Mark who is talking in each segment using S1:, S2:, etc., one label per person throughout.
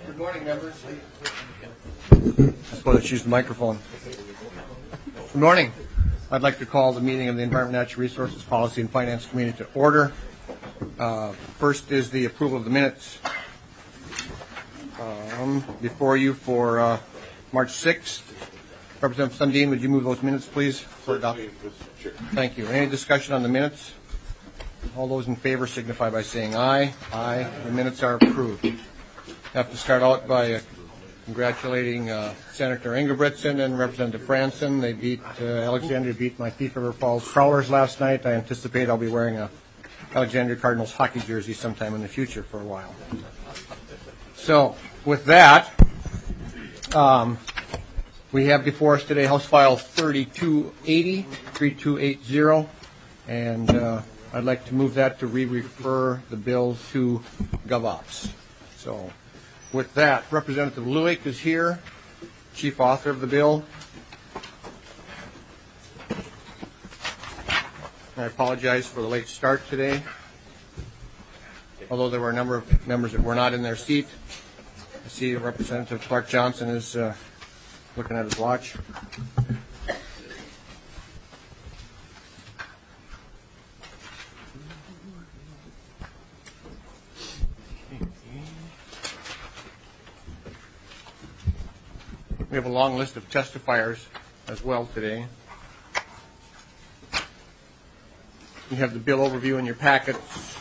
S1: Good morning, members. I suppose I choose the microphone. Good morning. I'd like to call the meeting of the Environment, Natural Resources, Policy, and Finance Committee to order. First is the approval of the minutes before you for March 6th. Representative Sundin, would you move those minutes, please, for adoption? Thank you. Any discussion on the minutes? All those in favor signify by saying aye. Aye. The minutes are approved. I have to start out by congratulating Senator Ingebrigtsen and Representative Franson. They beat Alexandria beat my Thief River Falls Prowlers last night. I anticipate I'll be wearing a Alexandria Cardinals hockey jersey sometime in the future for a while. So with that, we have before us today House File 3280, and I'd like to move that to re-refer the bill to GovOps. So with that, Representative Lueck is here, chief author of the bill. I apologize for the late start today, although there were a number of members that were not in their seat. I see Representative Clark Johnson is looking at his watch. We have a long list of testifiers as well today. You have the bill overview in your packets.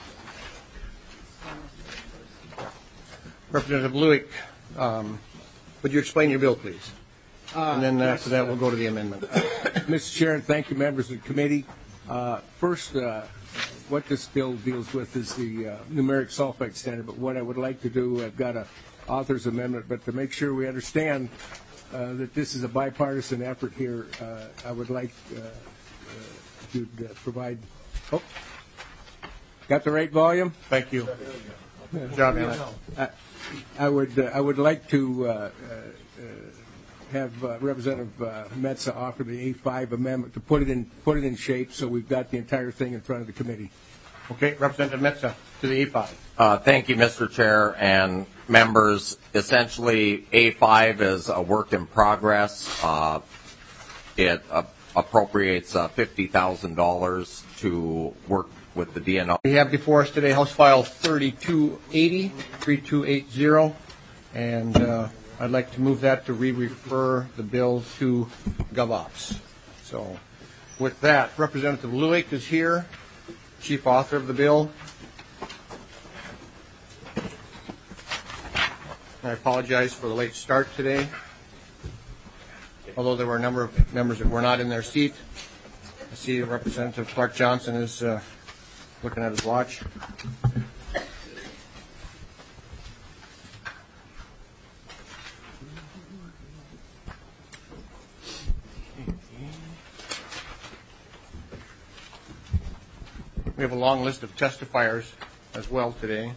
S1: Representative Lueck, would you explain your bill, please? And then after that, we'll go to the amendment.
S2: Mr. Chair, and thank you, members of the committee. First, what this bill deals with is the numeric sulfite standard, but what I would like to do, I've got a author's amendment, but to make sure we understand that this is a bipartisan effort here, I would like to provide. Oh, got the right volume?
S1: Thank you. Good job, Anna.
S2: I would like to have Representative Metsa offer the A5 amendment to put it in shape so we've got the entire thing in front of the committee.
S1: Okay, Representative Metsa to the A5.
S3: Thank you, Mr. Chair and members. Essentially, A5 is a work in progress. It appropriates $50,000 to work with the DNR.
S1: We have before us today House File 3280, and I'd like to move that to re-refer the bill to GovOps. So with that, Representative Lueck is here, chief author of the bill. I apologize for the late start today, although there were a number of members that were not in their seat. I see Representative Clark Johnson is looking at his watch. We have a long list of testifiers as well today.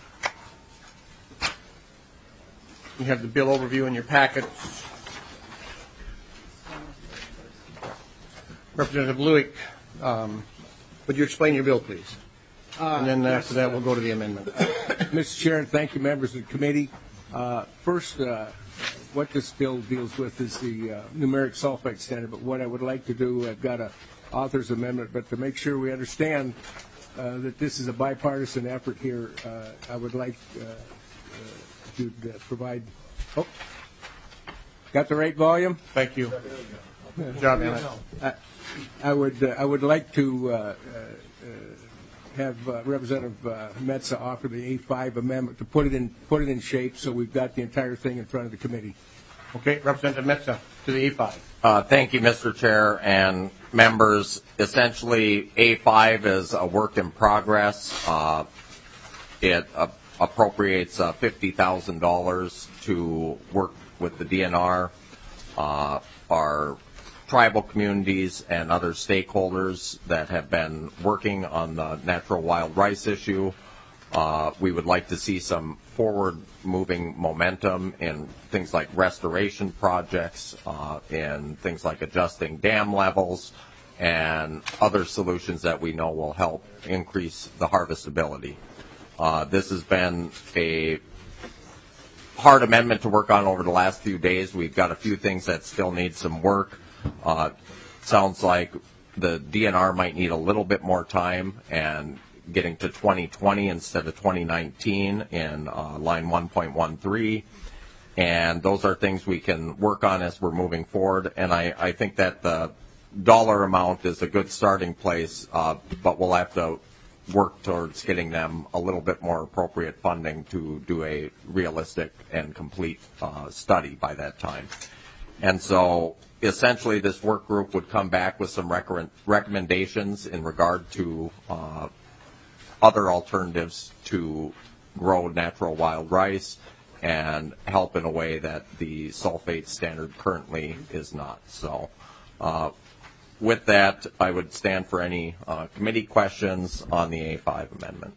S1: You have the bill overview in your packets. Representative Lueck, would you explain your bill, please? And then after that, we'll go to the amendment.
S2: Mr. Chair, and thank you, members of the committee. First, what this bill deals with is the numeric sulfite standard, but what I would like to do, I've got a author's amendment, but to make sure we understand that this is a bipartisan effort here, I would like to provide. Oh, got the right volume?
S1: Thank you. Good job, Anna.
S2: I would like to have Representative Metsa offer the A5 amendment to put it in shape so we've got the entire thing in front of the committee.
S1: Okay, Representative Metsa to the A5.
S3: Thank you, Mr. Chair and members. Essentially, A5 is a work in progress. It appropriates $50,000 to work with the DNR, our tribal communities, and other stakeholders that have been working on the natural wild rice issue. We would like to see some forward-moving momentum in things like restoration projects, in things like adjusting dam levels, and other solutions that we know will help increase the harvestability. This has been a hard amendment to work on over the last few days. We've got a few things that still need some work. Sounds like the DNR might need a little bit more time, and getting to 2020 instead of 2019 in line 1.13. And those are things we can work on as we're moving forward. And I think that the dollar amount is a good starting place, but we'll have to work towards getting them a little bit more appropriate funding to do a realistic and complete study by that time. And so essentially this work group would come back with some recommendations in regard to other alternatives to grow natural wild rice and help in a way that the sulfate standard currently is not. So with that, I would stand for any committee questions on the A5 amendment.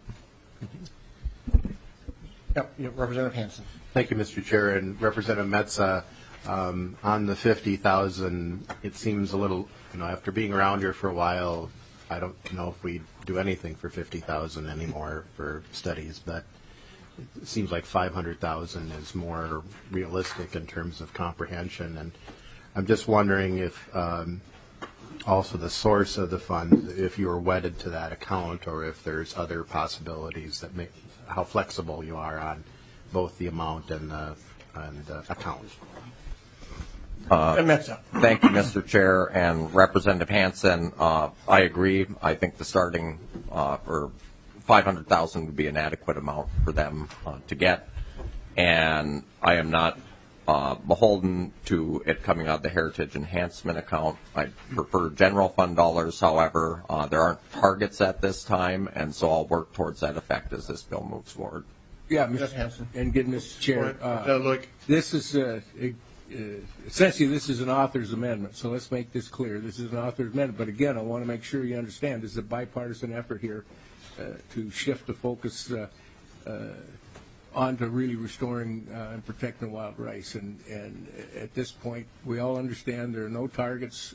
S1: Yep, Representative Hansen.
S4: Thank you, Mr. Chair. And Representative Metsa, on the 50,000, it seems a little, after being around here for a while, I don't know if we do anything for 50,000 anymore for studies, but it seems like 500,000 is more realistic in terms of comprehension. And I'm just wondering if also the source of the funds, if you are wedded to that account, or if there's other possibilities that make how flexible you are on both the amount and the account.
S3: Thank you, Mr. Chair. And Representative Hansen, I agree. I think the starting for 500,000 would be an adequate amount for them to get. And I am not beholden to it coming out of the Heritage Enhancement account. I prefer general fund dollars. However, there aren't targets at this time, and so I'll work towards that effect as this bill moves forward.
S2: Yeah, Mr. Hansen. And again, Mr. Chair, this is essentially this is an author's amendment. So let's make this clear. This is an author's amendment. But again, I want to make sure you understand this is a bipartisan effort here to shift the focus onto really restoring and protecting wild rice. And at this point, we all understand there are no targets.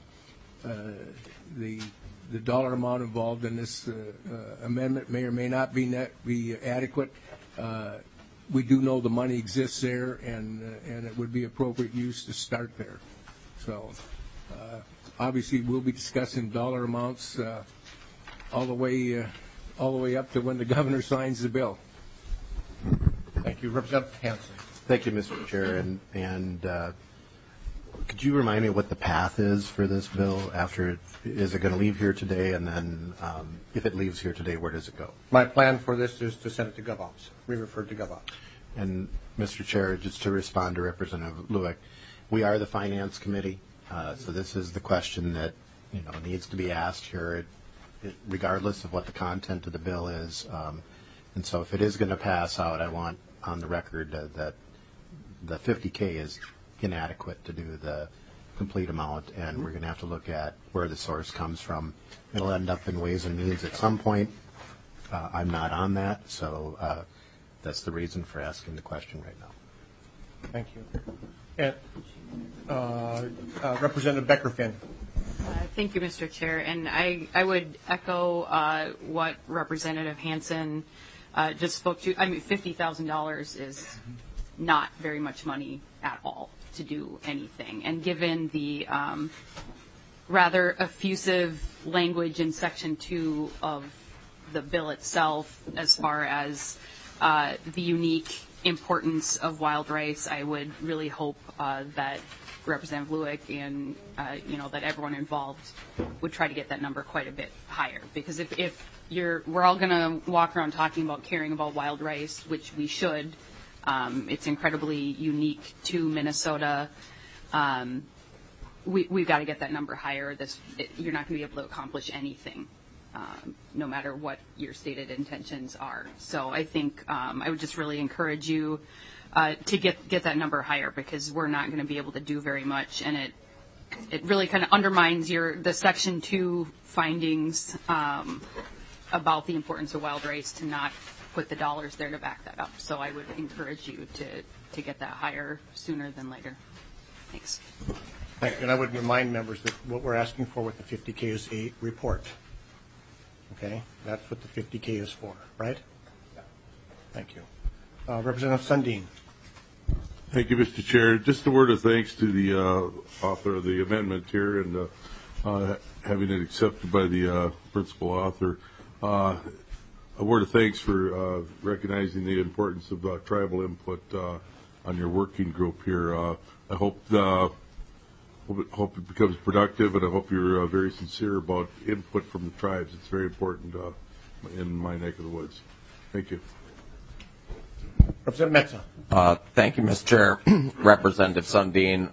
S2: The dollar amount involved in this amendment may or may not be adequate. We do know the money exists there, and it would be appropriate use to start there. So obviously, we'll be discussing dollar amounts all the way up to when the governor signs the bill.
S1: Thank you, Representative Hansen.
S4: Thank you, Mr. Chair. And could you remind me what the path is for this bill? Is it going to leave here today, and then if it leaves here today, where does it go?
S1: My plan for this is to send it to GovOps, re-referred to GovOps.
S4: And Mr. Chair, just to respond to Representative Lueck, we are the Finance Committee, so this is the question that needs to be asked here, regardless of what the content of the bill is. And so if it is going to pass out, I want on the record that the 50K is inadequate to do the complete amount, and we're going to have to look at where the source comes from. It'll end up in Ways and Means at some point. I'm not on that, so that's the reason for asking the question right now.
S1: Thank you. And Representative Becker-Finn.
S5: Thank you, Mr. Chair. And I would echo what Representative Hansen just spoke to. I mean, $50,000 is not very much money at all to do anything. And given the rather effusive language in Section 2 of the bill itself, as far as the unique importance of wild rice, I would really hope that Representative Lueck and that everyone involved would try to get that number quite a bit higher. Because if we're all going to walk around talking about caring about wild rice, which we should. It's incredibly unique to Minnesota. We've got to get that number higher. You're not going to be able to accomplish anything, no matter what your stated intentions are. So I think I would just really encourage you to get that number higher, because we're not going to be able to do very much, and it really kind of undermines the Section 2 findings about the importance of wild rice to not put the dollars there to back that up. So I would encourage you to get that higher sooner than later. Thanks.
S1: Thank you. And I would remind members that what we're asking for with the 50K is a report. Okay? That's what the 50K is for, right? Yeah. Thank you. Representative Sundin.
S6: Thank you, Mr. Chair. Just a word of thanks to the author of the amendment here and having it accepted by the principal author. A word of thanks for recognizing the importance of tribal input on your working group here. I hope it becomes productive, and I hope you're very sincere about input from the tribes. It's very important in my neck of the woods. Thank you.
S1: Representative Metsa.
S3: Thank you, Mr. Chair. Representative Sundin,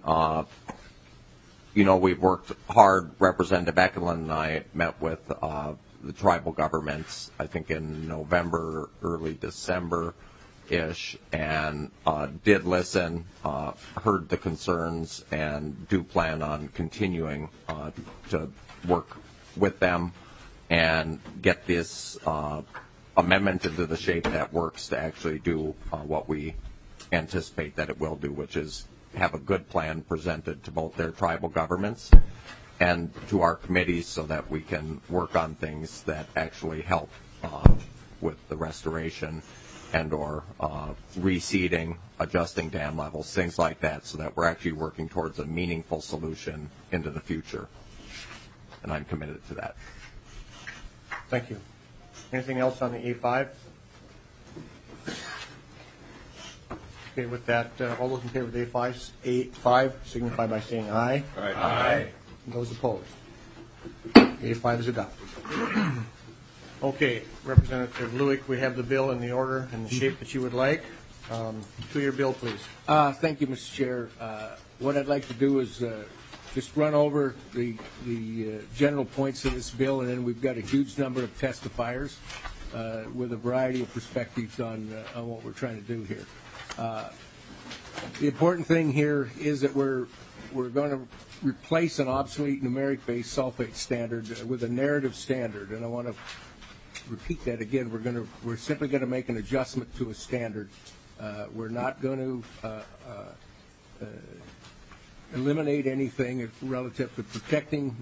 S3: we've worked hard. Representative Ekelund and I met with the tribal governments, I think in November, early December-ish, and did listen, heard the concerns, and do plan on continuing to work with them and get this amendment into the shape that works to actually do what we anticipate that it will do, which is have a good plan presented to both their tribal governments and to our committees so that we can work on things that actually help with the restoration and or reseeding, adjusting dam levels, things like that, so that we're actually working towards a meaningful solution into the future. And I'm committed to that.
S1: Thank you. Anything else on the A5? Okay, with that, all those in favor of A5 signify by saying aye.
S6: Aye. Aye.
S1: Those opposed? A5 is adopted. Okay, Representative Lueck, we have the bill in the order and the shape that you would like. To your bill, please.
S2: Thank you, Mr. Chair. What I'd like to do is just run over the general points of this bill, and then we've got a huge number of testifiers with a variety of perspectives on what we're trying to do here. The important thing here is that we're going to replace an obsolete numeric-based sulfate standard with a narrative standard, and I want to repeat that again. We're simply going to make an adjustment to a standard. We're not going to eliminate anything relative to protecting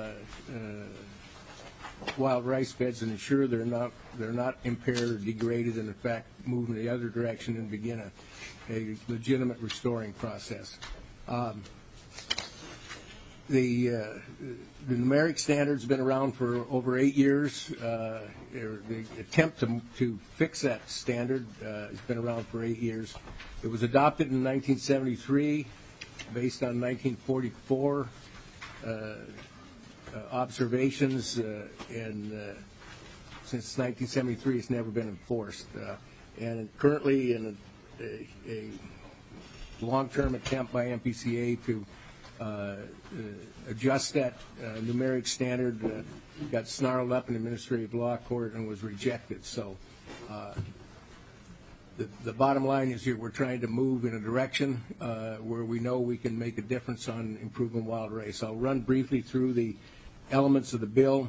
S2: wild rice beds and ensure they're not impaired or degraded, and in fact move in the other direction and begin a legitimate restoring process. The numeric standard's been around for over 8 years. The attempt to fix that standard has been around for 8 years. It was adopted in 1973 based on 1944 observations, and since 1973 it's never been enforced. And currently in a long-term attempt by MPCA to adjust that numeric standard got snarled up in administrative law court and was rejected. So the bottom line is here we're trying to move in a direction where we know we can make a difference on improving wild rice. I'll run briefly through the elements of the bill.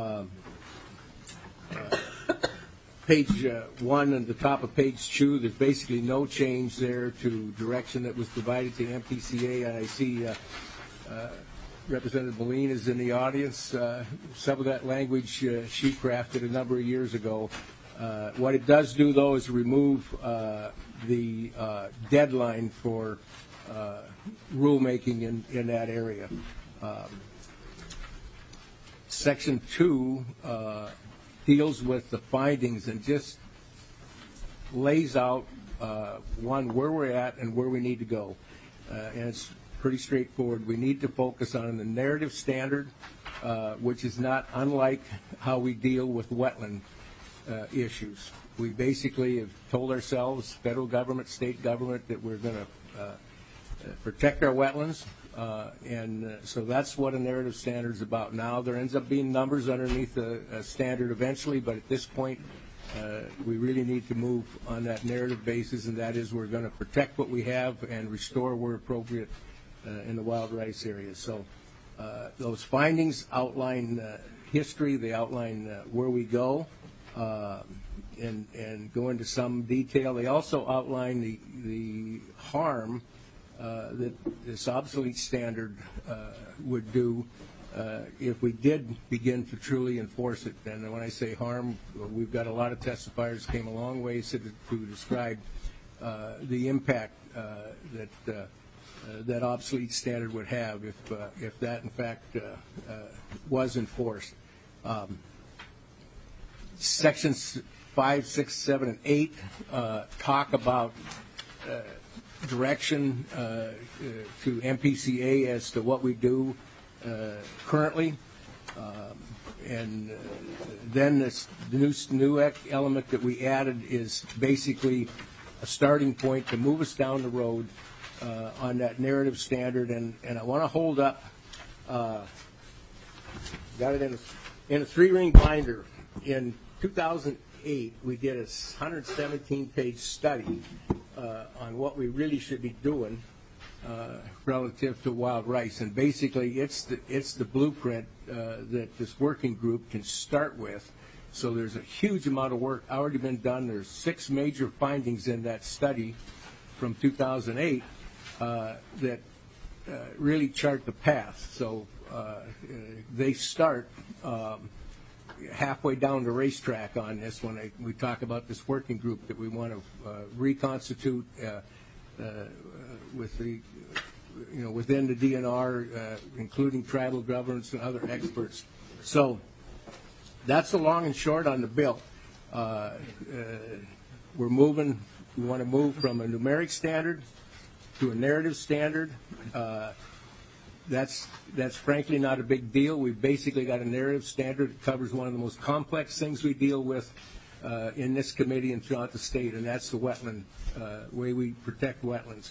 S2: Page 1 and the top of page 2, there's basically no change there to direction that was provided to MPCA. And I see Representative Moline is in the audience. Some of that language she crafted a number of years ago. What it does do, though, is remove the deadline for rulemaking in that area. Section 2 deals with the findings and just lays out, one, where we're at and where we need to go. And it's pretty straightforward. We need to focus on the narrative standard, which is not unlike how we deal with wetland issues. We basically have told ourselves, federal government, state government, that we're going to protect our wetlands. And so that's what a narrative standard is about now. There ends up being numbers underneath a standard eventually, but at this point, we really need to move on that narrative basis, and that is we're going to protect what we have and restore where appropriate in the wild rice areas. So those findings outline history, they outline where we go, and go into some detail. They also outline the harm that this obsolete standard would do if we did begin to truly enforce it. And when I say harm, we've got a lot of testifiers came a long way to describe the impact that obsolete standard would have if that in fact was enforced. Sections 5, 6, 7, and 8 talk about direction to MPCA as to what we do currently. And then the new element that we added is basically a starting point to move us down the road on that narrative standard. And I want to hold up, got it in a 3-ring binder. In 2008, we did a 117-page study on what we really should be doing relative to wild rice, and basically it's the blueprint that this working group can start with. So there's a huge amount of work already been done. There's 6 major findings in that study from 2008 that really chart the path. So they start halfway down the racetrack on this when we talk about this working group that we want to reconstitute with the, within the DNR, including tribal governments and other experts. So that's the long and short on the bill. We want to move from a numeric standard to a narrative standard. That's frankly not a big deal. We've basically got a narrative standard that covers one of the most complex things we deal with in this committee and throughout the state, and that's the wetland way we protect wetlands.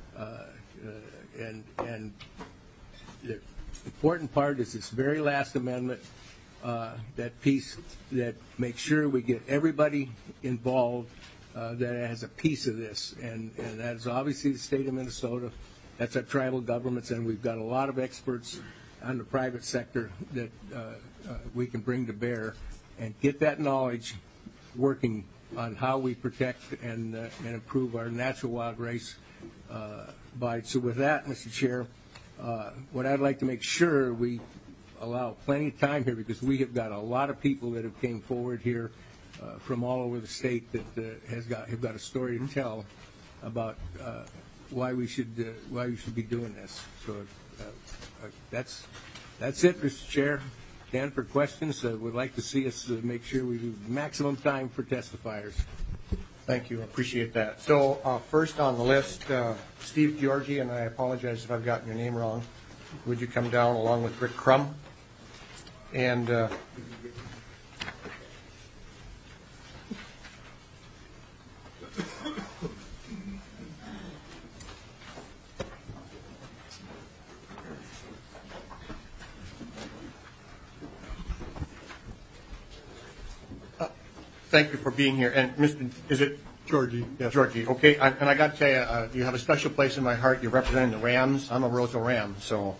S2: And the important part is this very last amendment, that piece that makes sure we get everybody involved that has a piece of this, and that is obviously the state of Minnesota. That's our tribal governments, and we've got a lot of experts on the private sector that we can bring to bear and get that knowledge working on how we protect and improve our natural wild rice bite. So with that, Mr. Chair, what I'd like to make sure we allow plenty of time here, because we have got a lot of people that have came forward here from all over the state that have got a story to tell about why we should be doing this. So that's it, Mr. Chair. Dan, for questions, we'd like to see us make sure we do maximum time for testifiers.
S1: Thank you. I appreciate that. So first on the list, Steve Georgie, and I apologize if I've gotten your name wrong. Would you come down along with Rick Crum? And thank you for being here. And Mr. Is it
S7: Georgie? Yes.
S1: Georgie. Okay. And I got to tell you, you have a special place in my heart. You're representing the Rams. I'm a Roseville Ram. So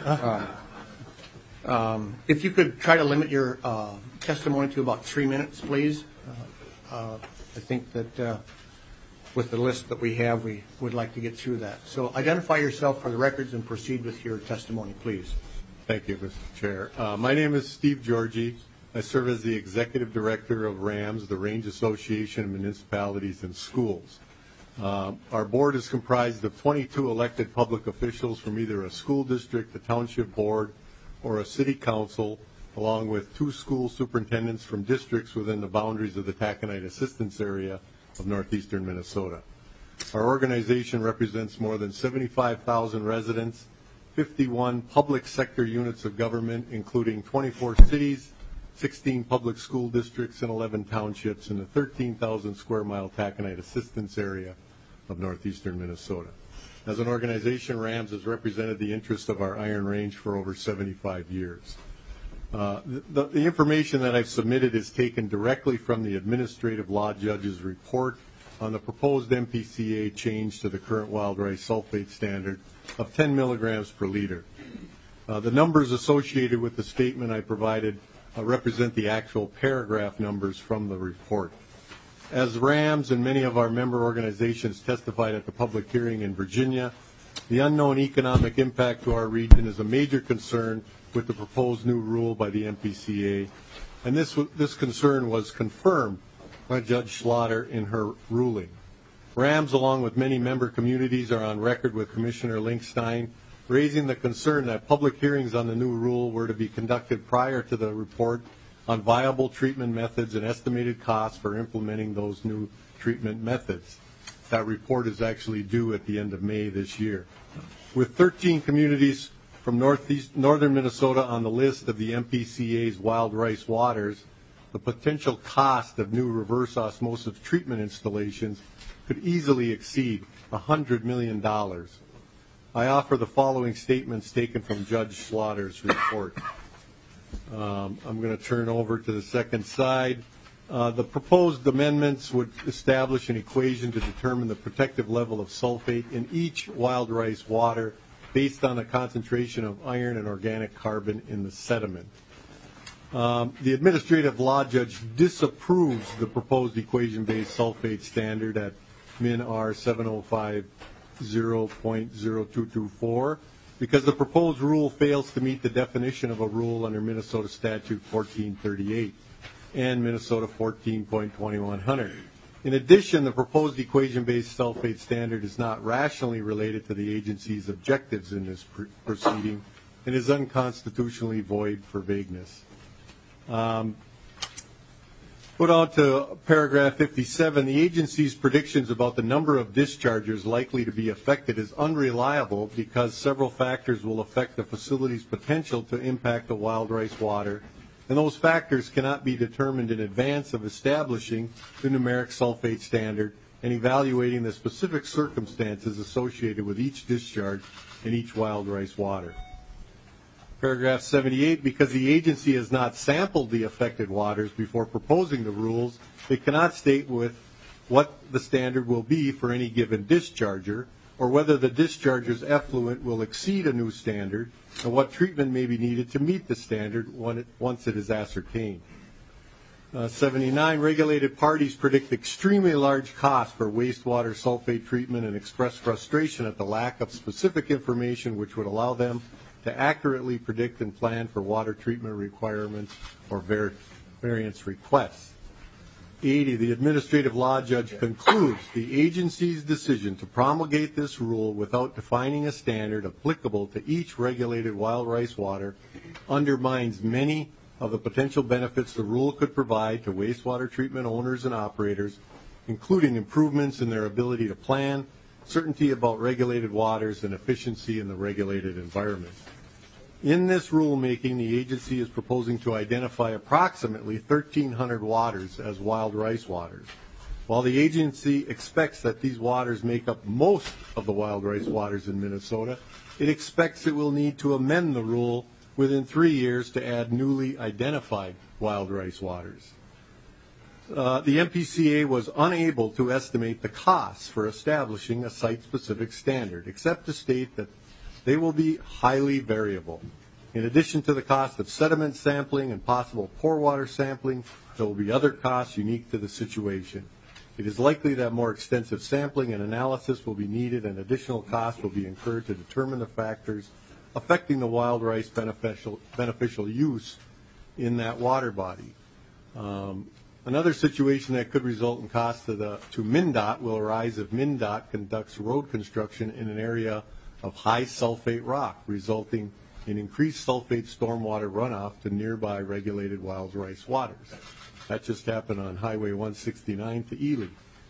S1: if you could try to limit your testimony to about 3 minutes, please. I think that with the list that we have, we would like to get through that. So identify yourself for the records and proceed with your testimony, please.
S7: Thank you, Mr. Chair. My name is Steve Georgie. I serve as the Executive Director of RAMS, the Range Association of Municipalities and Schools. Our board is comprised of 22 elected public officials from either a school district, a township board, or a city council, along with 2 school superintendents from districts within the boundaries of the Taconite Assistance Area of northeastern Minnesota. Our organization represents more than 75,000 residents, 51 public sector units of government, including 24 cities, 16 public school districts, and 11 townships in the 13,000 square mile Taconite Assistance Area of northeastern Minnesota. As an organization, RAMS has represented the interests of our Iron Range for over 75 years. The information that I've submitted is taken directly from the administrative law judge's report on the proposed MPCA change to the current wild rice sulfate standard of 10 milligrams per liter. The numbers associated with the statement I provided represent the actual paragraph numbers from the report. As RAMS and many of our member organizations testified at the public hearing in Virginia, the unknown economic impact to our region is a major concern with the proposed new rule by the MPCA, and this concern was confirmed by Judge Schlatter in her ruling. Rams, along with many member communities, are on record with Commissioner Linkstein, raising the concern that public hearings on the new rule were to be conducted prior to the report on viable treatment methods and estimated costs for implementing those new treatment methods. That report is actually due at the end of May this year. With 13 communities from northern Minnesota on the list of the MPCA's wild rice waters, the potential cost of new reverse osmosis treatment installations could easily exceed $100 million. I offer the following statements taken from Judge Slaughter's report. I'm going to turn over to the second side. The proposed amendments would establish an equation to determine the protective level of sulfate in each wild rice water based on the concentration of iron and organic carbon in the sediment. The administrative law judge disapproves the proposed equation-based sulfate standard at Min R 7050.0224 because the proposed rule fails to meet the definition of a rule under Minnesota Statute 1438 and Minnesota 14.2100. In addition, the proposed equation-based sulfate standard is not rationally related to the agency's objectives in this proceeding and is unconstitutionally void for vagueness. Put on to paragraph 57, the agency's predictions about the number of dischargers likely to be affected is unreliable because several factors will affect the facility's potential to impact the wild rice water, and those factors cannot be determined in advance of establishing the numeric sulfate standard and evaluating the specific circumstances associated with each discharge in each wild rice water. Paragraph 78, because the agency has not sampled the affected waters before proposing the rules, it cannot state with what the standard will be for any given discharger or whether the discharger's effluent will exceed a new standard and what treatment may be needed to meet the standard once it is ascertained. 79, regulated parties predict extremely large costs for wastewater sulfate treatment and express frustration at the lack of specific information which would allow them to accurately predict and plan for water treatment requirements or variance requests. 80, the administrative law judge concludes the agency's decision to promulgate this rule without defining a standard applicable to each regulated wild rice water undermines many of the potential benefits the rule could provide to wastewater treatment owners and operators, including improvements in their ability to plan, certainty about regulated waters, and efficiency in the regulated environment. In this rulemaking, the agency is proposing to identify approximately 1,300 waters as wild rice waters. While the agency expects that these waters make up most of the wild rice waters in Minnesota, it expects it will need to amend the rule within 3 years to add newly identified wild rice waters. The MPCA was unable to estimate the costs for establishing a site-specific standard, except to state that they will be highly variable. In addition to the cost of sediment sampling and possible pore water sampling, there will be other costs unique to the situation. It is likely that more extensive sampling and analysis will be needed and additional costs will be incurred to determine the factors affecting the wild rice beneficial use in that water body. Another situation that could result in costs to MnDOT will arise if MnDOT conducts road construction in an area of high sulfate rock, resulting in increased sulfate stormwater runoff to nearby regulated wild rice waters. That just happened on Highway 169 to Ely.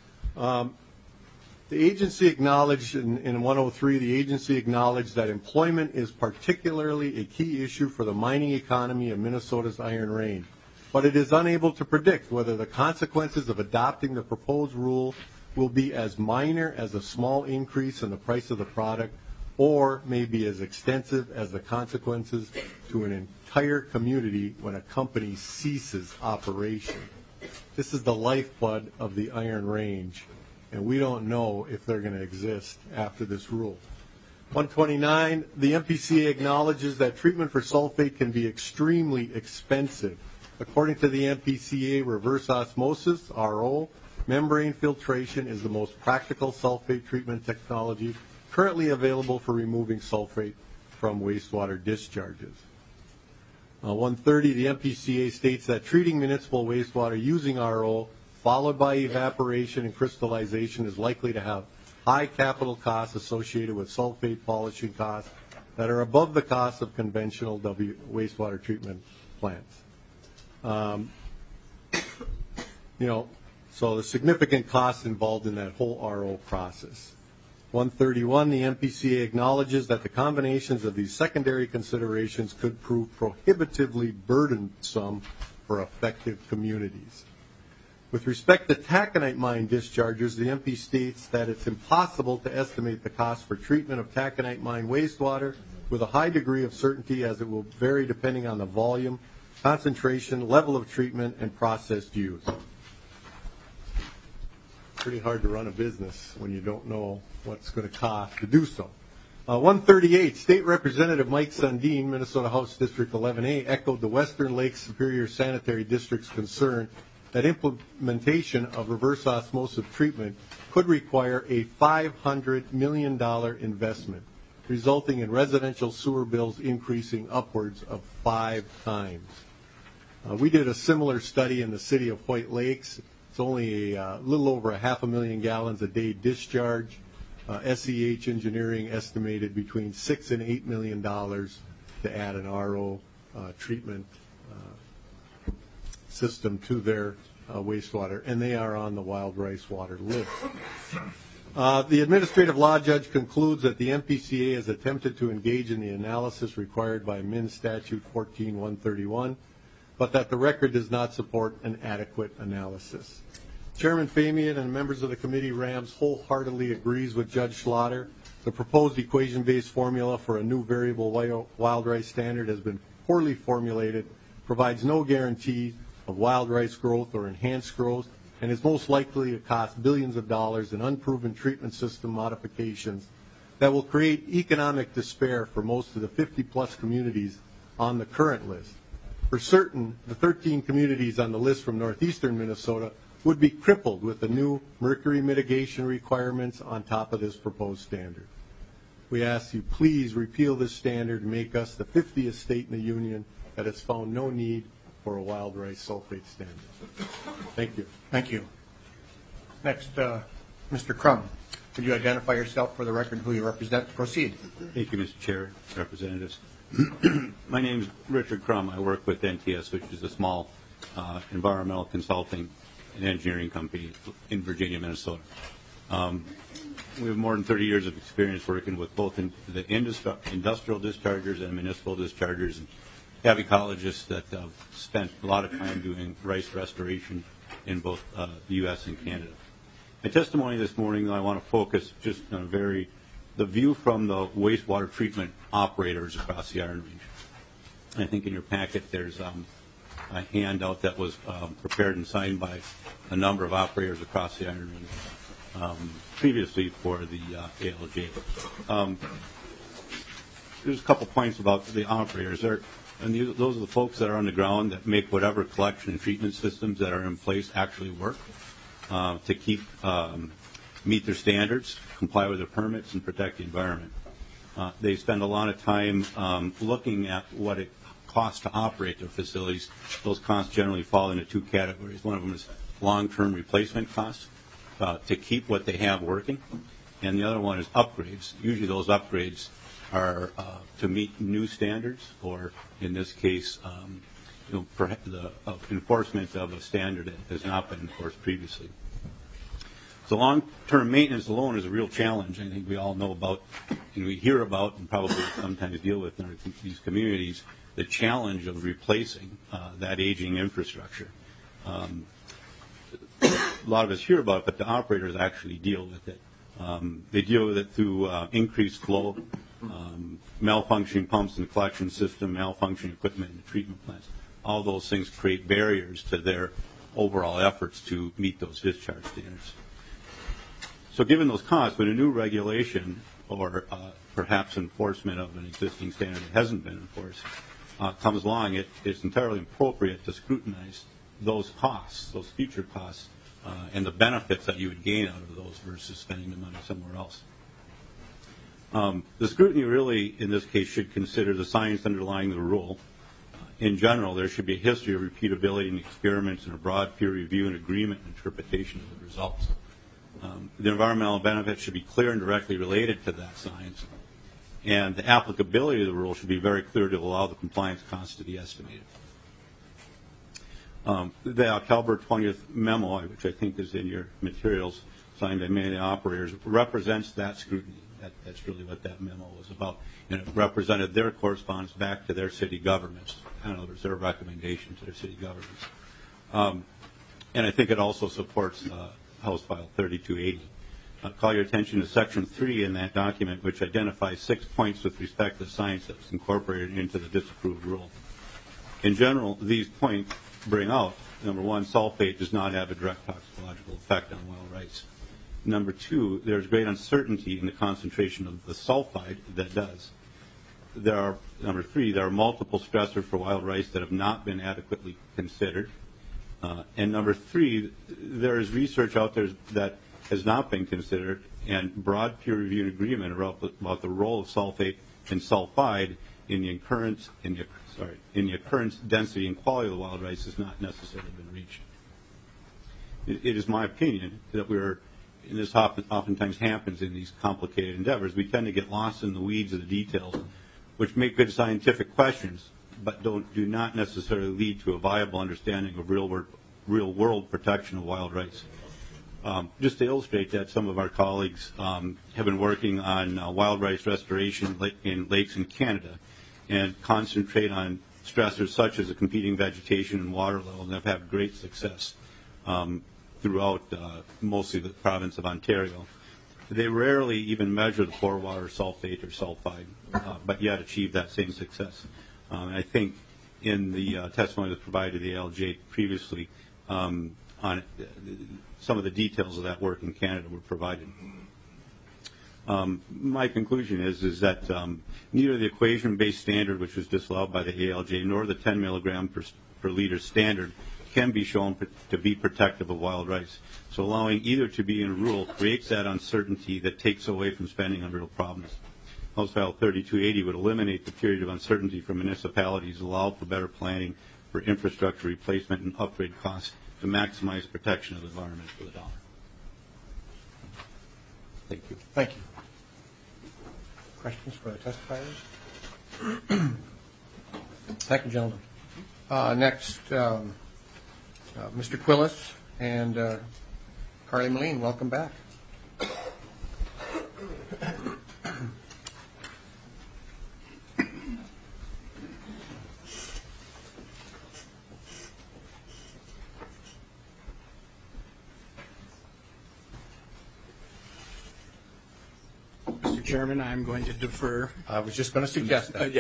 S7: The agency acknowledged in 103, the agency acknowledged that employment is particularly a key issue for the mining economy of Minnesota's Iron Range, but it is unable to predict whether the consequences of adopting the proposed rule will be as minor as a small increase in the price of the product or may be as extensive as the consequences to an entire community when a company ceases operation. This is the lifeblood of the Iron Range, and we don't know if they're going to exist after this rule. 129, the MPCA acknowledges that treatment for sulfate can be extremely expensive. According to the MPCA, reverse osmosis, RO, membrane filtration is the most practical sulfate treatment technology currently available for removing sulfate from wastewater discharges. 130, the MPCA states that treating municipal wastewater using RO followed by evaporation and crystallization is likely to have high capital costs associated with sulfate polishing costs that are above the cost of conventional wastewater treatment plants. So the significant costs involved in that whole RO process. 131, the MPCA acknowledges that the combinations of these secondary considerations could prove prohibitively burdensome for affected communities. With respect to taconite mine discharges, the MP states that it's impossible to estimate the cost for treatment of taconite mine wastewater with a high degree of certainty, as it will vary depending on the volume, concentration, level of treatment, and processed use. Pretty hard to run a business when you don't know what's going to cost to do so. 138, State Representative Mike Sundin, Minnesota House District 11A, echoed the Western Lakes Superior Sanitary District's concern that implementation of reverse osmosis treatment could require a $500 million investment, resulting in residential sewer bills increasing upwards of 5 times. We did a similar study in the city of White Lakes. It's only a little over 500,000 gallons a day discharge. SEH Engineering estimated between $6 and $8 million to add an RO treatment system to their wastewater, and they are on the wild rice water list. The administrative law judge concludes that the MPCA has attempted to engage in the analysis required by Min Statute 14131, but that the record does not support an adequate analysis. Chairman Famian and members of the committee, Rams wholeheartedly agrees with Judge Schlatter. The proposed equation-based formula for a new variable wild rice standard has been poorly formulated, provides no guarantee of wild rice growth or enhanced growth, and is most likely to cost billions of dollars in unproven treatment system modifications that will create economic despair for most of the 50-plus communities on the current list. For certain, the 13 communities on the list from northeastern Minnesota would be crippled with the new mercury mitigation requirements on top of this proposed standard. We ask you please repeal this standard and make us the 50th state in the union that has found no need for a wild rice sulfate standard. Thank you.
S1: Thank you. Next, Mr. Crum. Could you identify yourself for the record, who you represent? Proceed.
S8: Thank you, Mr. Chair, representatives. My name is Richard Crum. I work with NTS, which is a small environmental consulting and engineering company in Virginia, Minnesota. We have more than 30 years of experience working with both the industrial dischargers and municipal dischargers, and have ecologists that have spent a lot of time doing rice restoration in both the U.S. and Canada. My testimony this morning, I want to focus just on the view from the wastewater treatment operators across the Iron Range. I think in your packet there's a handout that was prepared and signed by a number of operators across the Iron Range previously for the ALJ. There's a couple points about the operators. Those are the folks that are on the ground that make whatever collection and treatment systems that are in place actually work to meet their standards, comply with their permits, and protect the environment. They spend a lot of time looking at what it costs to operate their facilities. Those costs generally fall into 2 categories. One of them is long-term replacement costs to keep what they have working, and the other one is upgrades. Usually those upgrades are to meet new standards, or in this case, the enforcement of a standard that has not been enforced previously. So long-term maintenance alone is a real challenge. I think we all know about, and we hear about, and probably sometimes deal with in these communities, the challenge of replacing that aging infrastructure. A lot of us hear about it, but the operators actually deal with it. They deal with it through increased flow, malfunctioning pumps in the collection system, malfunctioning equipment in the treatment plants. All those things create barriers to their overall efforts to meet those discharge standards. So given those costs, when a new regulation or perhaps enforcement of an existing standard that hasn't been enforced comes along, it's entirely appropriate to scrutinize those costs, those future costs, and the benefits that you would gain out of those versus spending the money somewhere else. The scrutiny really, in this case, should consider the science underlying the rule. In general, there should be a history of repeatability in experiments and a broad peer review and agreement and interpretation of the results. The environmental benefits should be clear and directly related to that science, and the applicability of the rule should be very clear to allow the compliance costs to be estimated. The October 20th memo, which I think is in your materials, signed by many of the operators, represents that scrutiny. That's really what that memo was about. And it represented their correspondence back to their city governments. In other words, their recommendation to their city governments. And I think it also supports House File 3280. I'll call your attention to Section 3 in that document, which identifies 6 points with respect to science that's incorporated into the disapproved rule. In general, these points bring out, number one, sulfate does not have a direct toxicological effect on wild rice. Number two, there's great uncertainty in the concentration of the sulfide that does. Number three, there are multiple stressors for wild rice that have not been adequately considered. And number three, there is research out there that has not been considered, and broad peer review and agreement about the role of sulfate and sulfide in the occurrence, density, and quality of the wild rice has not necessarily been reached. It is my opinion that and this oftentimes happens in these complicated endeavors, we tend to get lost in the weeds of the details, which make good scientific questions, but do not necessarily lead to a viable understanding of real-world protection of wild rice. Just to illustrate that, some of our colleagues have been working on wild rice restoration in lakes in Canada and concentrate on stressors such as the competing vegetation and water level, and have had great success throughout mostly the province of Ontario. They rarely even measure the pore water sulfate or sulfide, but yet achieve that same success. And I think in the testimony that was provided to the ALJ previously, on some of the details of that work in Canada were provided. My conclusion is that neither the equation-based standard, which was disallowed by the ALJ, nor the 10 milligram per liter standard can be shown to be protective of wild rice. So allowing either to be in a rule creates that uncertainty that takes away from spending on real problems. House File 3280 would eliminate the period of uncertainty for municipalities, allow for better planning for infrastructure replacement and upgrade costs to maximize protection of the environment for the dollar. Thank you.
S1: Thank you. Questions for the testifiers? Thank you, gentlemen. Next, Mr. Quillis and Carly Moline, welcome back.
S9: Mr. Chairman, I'm going to defer.
S1: I was just going to suggest that.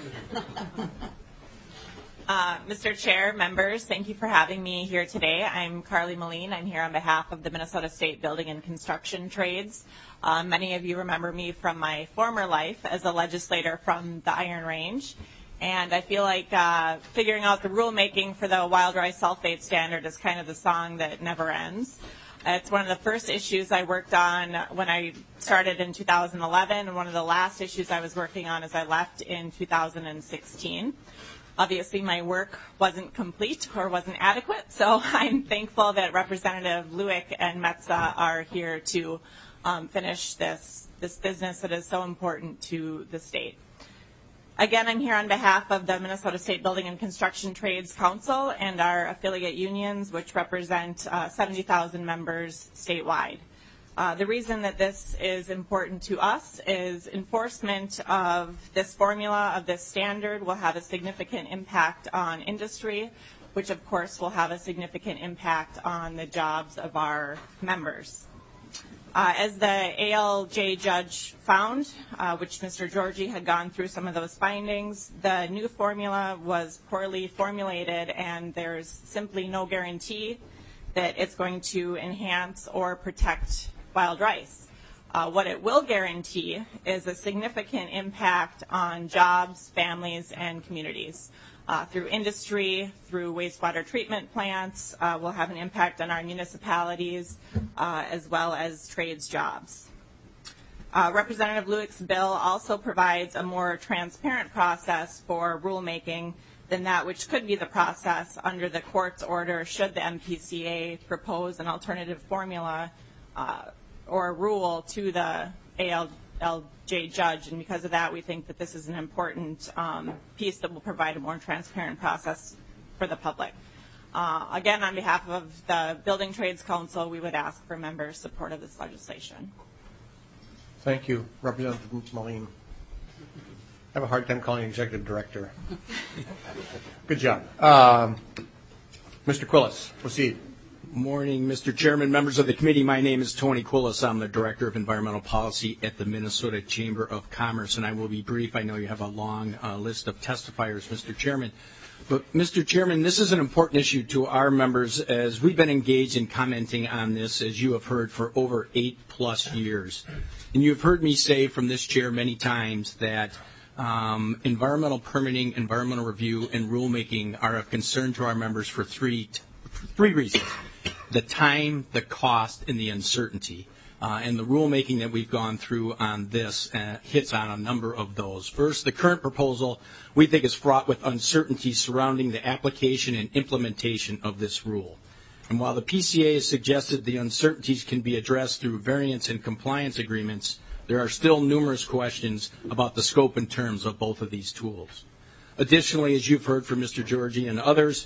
S10: Mr. Chair, members, thank you for having me here today. I'm Carly Moline. I'm here on behalf of the Minnesota State Building and Construction Trades. Many of you remember me from my former life as a legislator from the Iron Range. And I feel like figuring out the rulemaking for the wild rice sulfate standard is kind of the song that never ends. It's one of the first issues I worked on when I started in 2011, and one of the last issues I was working on as I left in 2016. Obviously, my work wasn't complete or wasn't adequate, so I'm thankful that Representative Lueck and Metza are here to finish this business that is so important to the state. Again, I'm here on behalf of the Minnesota State Building and Construction Trades Council and our affiliate unions, which represent 70,000 members statewide. The reason that this is important to us is enforcement of this formula, of this standard, will have a significant impact on industry, which of course will have a significant impact on the jobs of our members. As the ALJ judge found, which Mr. Georgie had gone through some of those findings, the new formula was poorly formulated, and there's simply no guarantee that it's going to enhance or protect wild rice. What it will guarantee is a significant impact on jobs, families, and communities. Through industry, through wastewater treatment plants, will have an impact on our municipalities as well as trades jobs. Representative Lueck's bill also provides a more transparent process for rulemaking then that which could be the process under the court's order should the MPCA propose an alternative formula or rule to the ALJ judge. And because of that, we think that this is an important piece that will provide a more transparent process for the public. Again, on behalf of the Building Trades Council, we would ask for members' support of this legislation.
S1: Thank you. Representative Moline. I have a hard time calling you executive director. Good job. Mr. Quillis, proceed.
S9: Morning, Mr. Chairman, members of the committee. My name is Tony Quillis. I'm the Director of Environmental Policy at the Minnesota Chamber of Commerce, and I will be brief. I know you have a long list of testifiers, Mr. Chairman. But, Mr. Chairman, this is an important issue to our members as we've been engaged in commenting on this, as you have heard, for over 8+ years. And you've heard me say from this chair many times that environmental permitting, environmental review, and rulemaking are of concern to our members for three reasons: the time, the cost, and the uncertainty. And the rulemaking that we've gone through on this hits on a number of those. First, the current proposal we think is fraught with uncertainty surrounding the application and implementation of this rule. And while the PCA has suggested the uncertainties can be addressed through variance and compliance agreements, there are still numerous questions about the scope and terms of both of these tools. Additionally, as you've heard from Mr. Georgie and others,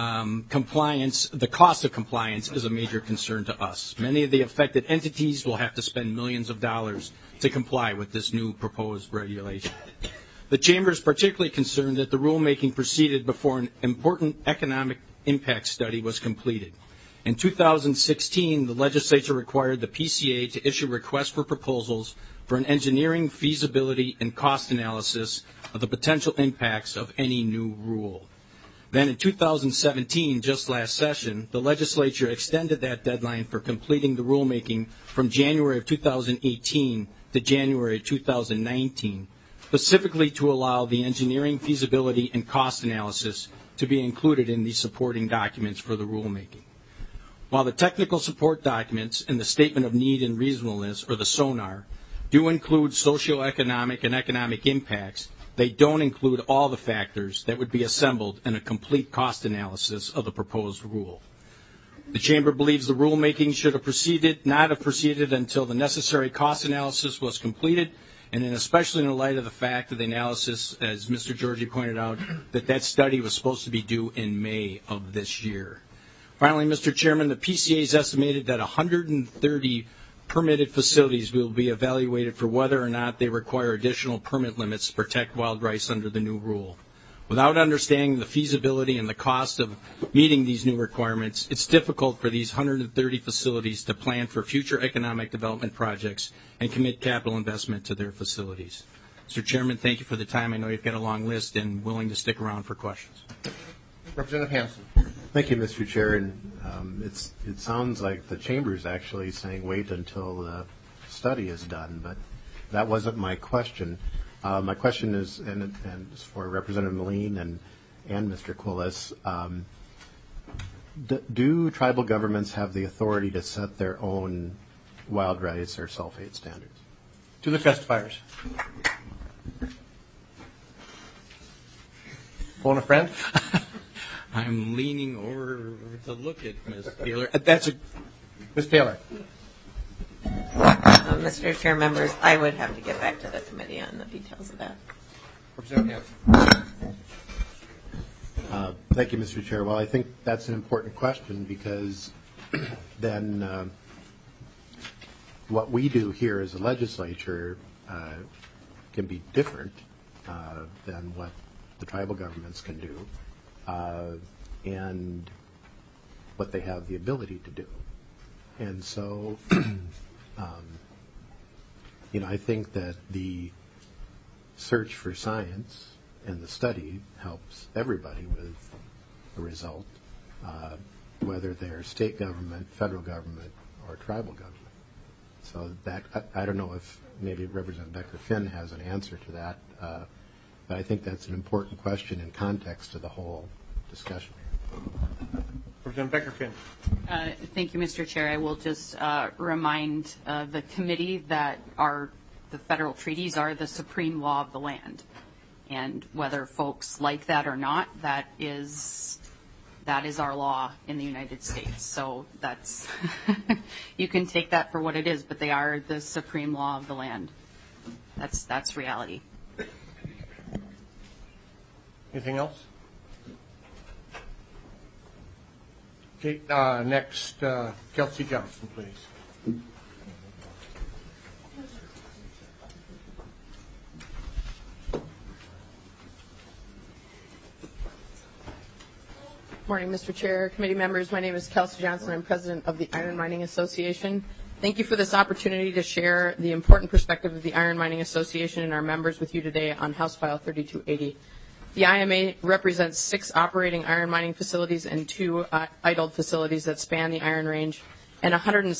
S9: the cost of compliance is a major concern to us. Many of the affected entities will have to spend millions of dollars to comply with this new proposed regulation. The Chamber is particularly concerned that the rulemaking proceeded before an important economic impact study was completed. In 2016, the legislature required the PCA to issue requests for proposals for an engineering, feasibility, and cost analysis of the potential impacts of any new rule. Then in 2017, just last session, the legislature extended that deadline for completing the rulemaking from January of 2018 to January of 2019, specifically to allow the engineering, feasibility, and cost analysis to be included in the supporting documents for the rulemaking. While the technical support documents and the Statement of Need and Reasonableness, or the SONAR, do include socioeconomic and economic impacts, they don't include all the factors that would be assembled in a complete cost analysis of the proposed rule. The Chamber believes the rulemaking should have not have proceeded until the necessary cost analysis was completed, and especially in the light of the fact of the analysis, as Mr. Georgie pointed out, that study was supposed to be due in May of this year. Finally, Mr. Chairman, the PCA has estimated that 130 permitted facilities will be evaluated for whether or not they require additional permit limits to protect wild rice under the new rule. Without understanding the feasibility and the cost of meeting these new requirements, it's difficult for these 130 facilities to plan for future economic development projects and commit capital investment to their facilities. Mr. Chairman, thank you for the time. I know you've got a long list and willing to stick around for questions.
S1: Representative Hansen.
S4: Thank you, Mr. Chair. And it sounds like the Chamber is actually saying wait until the study is done, but that wasn't my question. My question is, and it's for Representative Moline and Mr. Quillis, do tribal governments have the authority to set their own wild rice or sulfate standards?
S1: To the testifiers. Phone a friend?
S9: I'm leaning over to look at Ms. Taylor.
S1: Ms. Taylor.
S11: Mr. Chair, members, I would have to get back to the committee on the details of that.
S1: Representative Hansen.
S4: Thank you, Mr. Chair. Well, I think that's an important question because then what we do here as a legislature can be different than what the tribal governments can do and what they have the ability to do. And so, I think that the search for science and the study helps everybody with a result, whether they're state government, federal government, or tribal government. So that I don't know if maybe Representative Becker-Finn has an answer to that, but I think that's an important question in context of the whole discussion.
S1: Representative Becker-Finn.
S5: Thank you, Mr. Chair. I will just remind the committee that the federal treaties are the supreme law of the land. And whether folks like that or not, that is our law in the United States. So that's, you can take that for what it is, but they are the supreme law of the land. That's reality.
S1: Anything else? Okay, next, Kelsey Johnson, please.
S12: Morning, Mr. Chair, committee members. My name is Kelsey Johnson. I'm president of the Iron Mining Association. Thank you for this opportunity to share the important perspective of the Iron Mining Association and our members with you today on House File 3280. The IMA represents 6 operating iron mining facilities and 2 idled facilities that span the Iron Range, and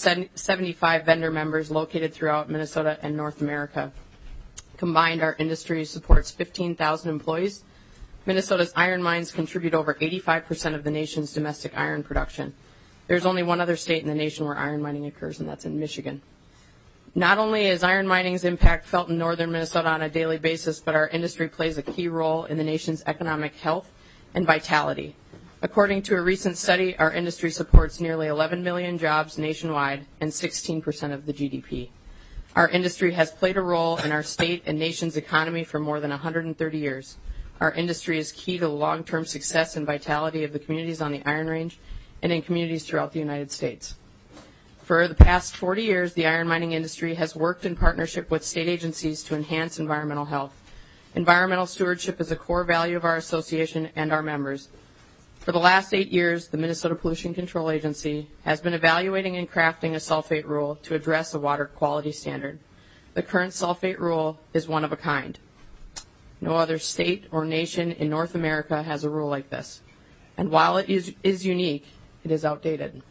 S12: 175 vendor members located throughout Minnesota and North America. Combined, our industry supports 15,000 employees. Minnesota's iron mines contribute over 85% of the nation's domestic iron production. There's only one other state in the nation where iron mining occurs, and that's in Michigan. Not only is iron mining's impact felt in northern Minnesota on a daily basis, but our industry plays a key role in the nation's economic health and vitality. According to a recent study, our industry supports nearly 11 million jobs nationwide and 16% of the GDP. Our industry has played a role in our state and nation's economy for more than 130 years. Our industry is key to the long-term success and vitality of the communities on the Iron Range and in communities throughout the United States. For the past 40 years, the iron mining industry has worked in partnership with state agencies to enhance environmental health. Environmental stewardship is a core value of our association and our members. For the last 8 years, the Minnesota Pollution Control Agency has been evaluating and crafting a sulfate rule to address a water quality standard. The current sulfate rule is one of a kind. No other state or nation in North America has a rule like this. And while it is unique, it is outdated.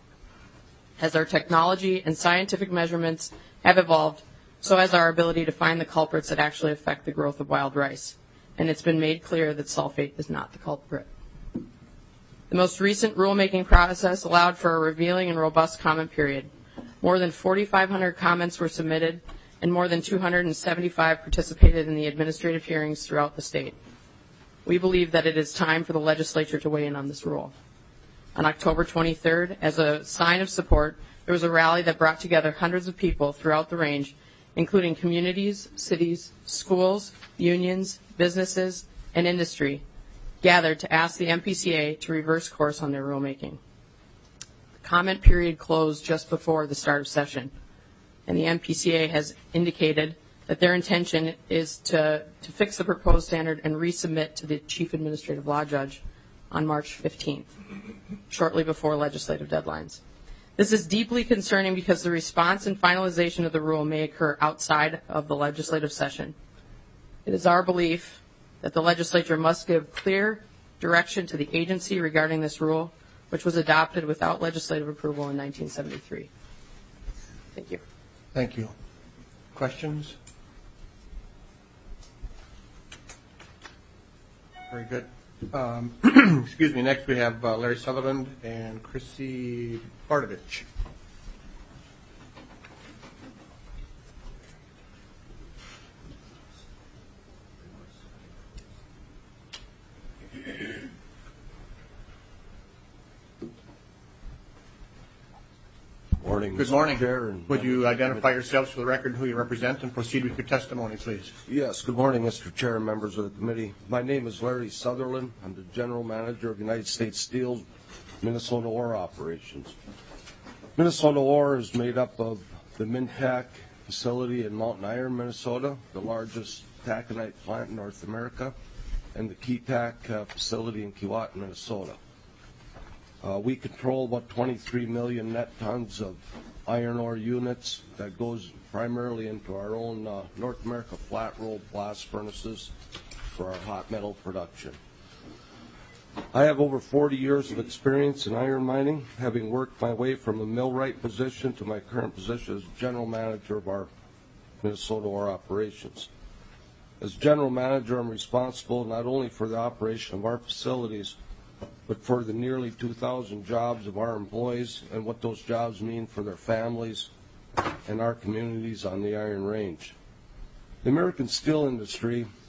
S12: As our technology and scientific measurements have evolved, so has our ability to find the culprits that actually affect the growth of wild rice. And it's been made clear that sulfate is not the culprit. The most recent rulemaking process allowed for a revealing and robust comment period. More than 4,500 comments were submitted, and more than 275 participated in the administrative hearings throughout the state. We believe that it is time for the legislature to weigh in on this rule. On October 23rd, as a sign of support, there was a rally that brought together hundreds of people throughout the range, including communities, cities, schools, unions, businesses, and industry, gathered to ask the MPCA to reverse course on their rulemaking. The comment period closed just before the start of session, and the MPCA has indicated that their intention is to fix the proposed standard and resubmit to the Chief Administrative Law Judge on March 15th, shortly before legislative deadlines. This is deeply concerning because the response and finalization of the rule may occur outside of the legislative session. It is our belief that the legislature must give clear direction to the agency regarding this rule, which was adopted without legislative approval in 1973. Thank you.
S1: Thank you. Questions? Very good. Excuse me. Next we have Larry Sutherland and Chrissy Bardovich.
S13: Morning.
S1: Good morning.
S13: Mr. Chair, and
S1: would you identify yourselves for the record, who you represent, and proceed with your testimony, please?
S13: Yes, good morning, Mr. Chair and members of the committee. My name is Larry Sutherland. I'm the General Manager of United States Steel's Minnesota ore operations. Minnesota ore is made up of the Mintac facility in Mountain Iron, Minnesota, the largest taconite plant in North America, and the Keetac facility in Keewatin, Minnesota. We control about 23 million net tons of iron ore units that goes primarily into our own North America flat roll blast furnaces for our hot metal production. I have over 40 years of experience in iron mining, having worked my way from a millwright position to my current position as general manager of our Minnesota ore operations. As general manager, I'm responsible not only for the operation of our facilities, but for the nearly 2,000 jobs of our employees and what those jobs mean for their families and our communities on the Iron Range. The American steel industry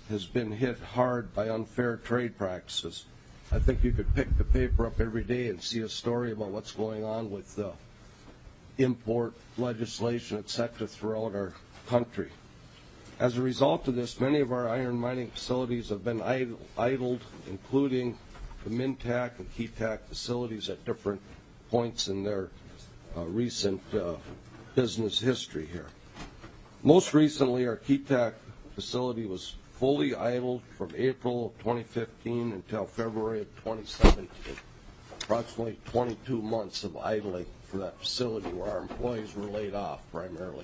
S13: has been hit hard by unfair trade practices. I think you could pick the paper up every day and see a story about what's going on with import legislation, et cetera, throughout our country. As a result of this, many of our iron mining facilities have been idled, including the Mintac and Keetac facilities at different points in their recent business history here. Most recently, our Keetac facility was fully idled from April of 2015 until February of 2017. Approximately 22 months of idling for that facility where our employees were laid off primarily.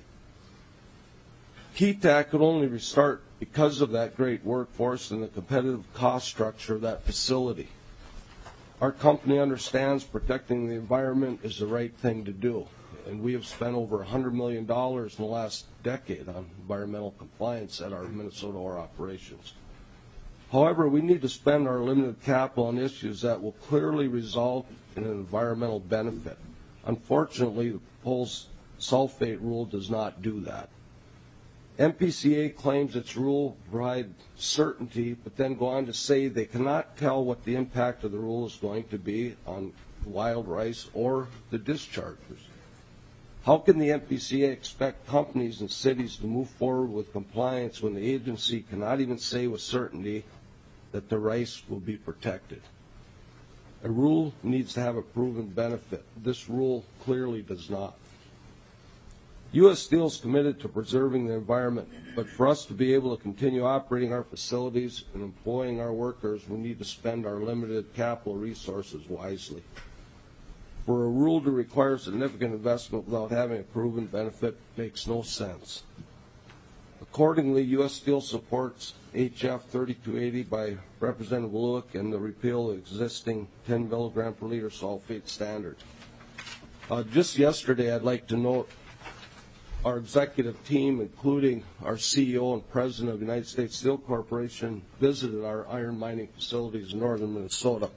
S13: Keetac could only restart because of that great workforce and the competitive cost structure of that facility. Our company understands protecting the environment is the right thing to do, and we have spent over $100 million in the last decade on environmental compliance at our Minnesota ore operations. However, we need to spend our limited capital on issues that will clearly result in an environmental benefit. Unfortunately, the proposed sulfate rule does not do that. MPCA claims its rule provides certainty, but then go on to say they cannot tell what the impact of the rule is going to be on wild rice or the dischargers. How can the MPCA expect companies and cities to move forward with compliance when the agency cannot even say with certainty that the rice will be protected? A rule needs to have a proven benefit. This rule clearly does not. U.S. Steel is committed to preserving the environment, but for us to be able to continue operating our facilities and employing our workers, we need to spend our limited capital resources wisely. For a rule to require significant investment without having a proven benefit makes no sense. Accordingly, U.S. Steel supports HF 3280 by Representative Lueck and the repeal of existing 10 milligram per liter sulfate standard. Just yesterday, I'd like to note our executive team, including our CEO and president of the United States Steel Corporation, visited our iron mining facilities in northern Minnesota.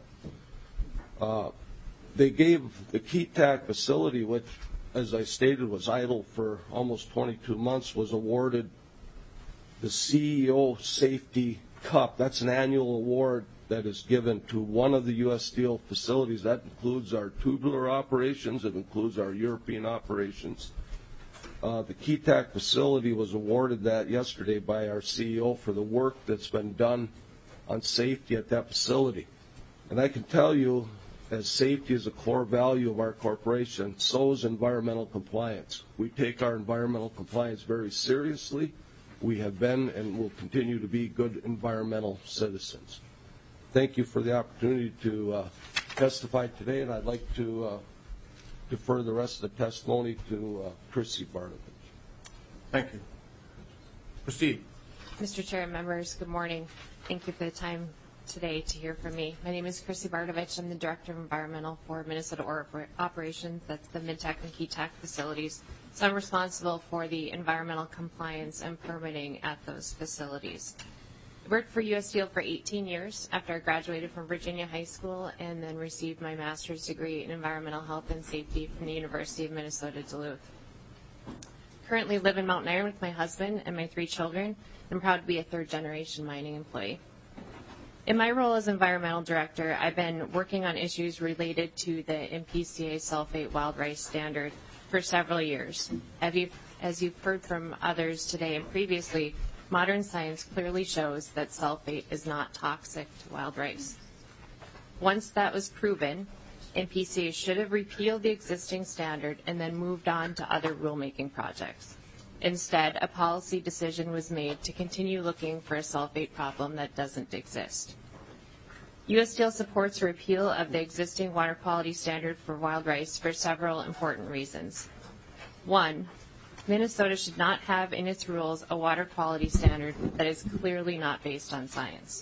S13: They gave the Keetac facility, which, as I stated, was idle for almost 22 months, was awarded the CEO Safety Cup. That's an annual award that is given to one of the U.S. Steel facilities. That includes our tubular operations. It includes our European operations. The Keetac facility was awarded that yesterday by our CEO for the work that's been done on safety at that facility. And I can tell you, as safety is a core value of our corporation, so is environmental compliance. We take our environmental compliance very seriously. We have been and will continue to be good environmental citizens. Thank you for the opportunity to testify today, and I'd like to defer the rest of the testimony to Chrissy Bartovich.
S1: Thank you. Proceed.
S14: Mr. Chair and members, good morning. Thank you for the time today to hear from me. My name is Chrissy Bartovich. I'm the Director of Environmental for Minnesota Ore Operations. That's the Mintac and Keetac facilities. So I'm responsible for the environmental compliance and permitting at those facilities. I worked for U.S. Steel for 18 years after I graduated from Virginia High School and then received my master's degree in environmental health and safety from the University of Minnesota Duluth. Currently live in Mountain Iron with my husband and my 3 children. I'm proud to be a third-generation mining employee. In my role as environmental director, I've been working on issues related to the MPCA sulfate wild rice standard for several years. As you've heard from others today and previously, modern science clearly shows that sulfate is not toxic to wild rice. Once that was proven, MPCA should have repealed the existing standard and then moved on to other rulemaking projects. Instead, a policy decision was made to continue looking for a sulfate problem that doesn't exist. U.S. Steel supports a repeal of the existing water quality standard for wild rice for several important reasons. 1, Minnesota should not have in its rules a water quality standard that is clearly not based on science.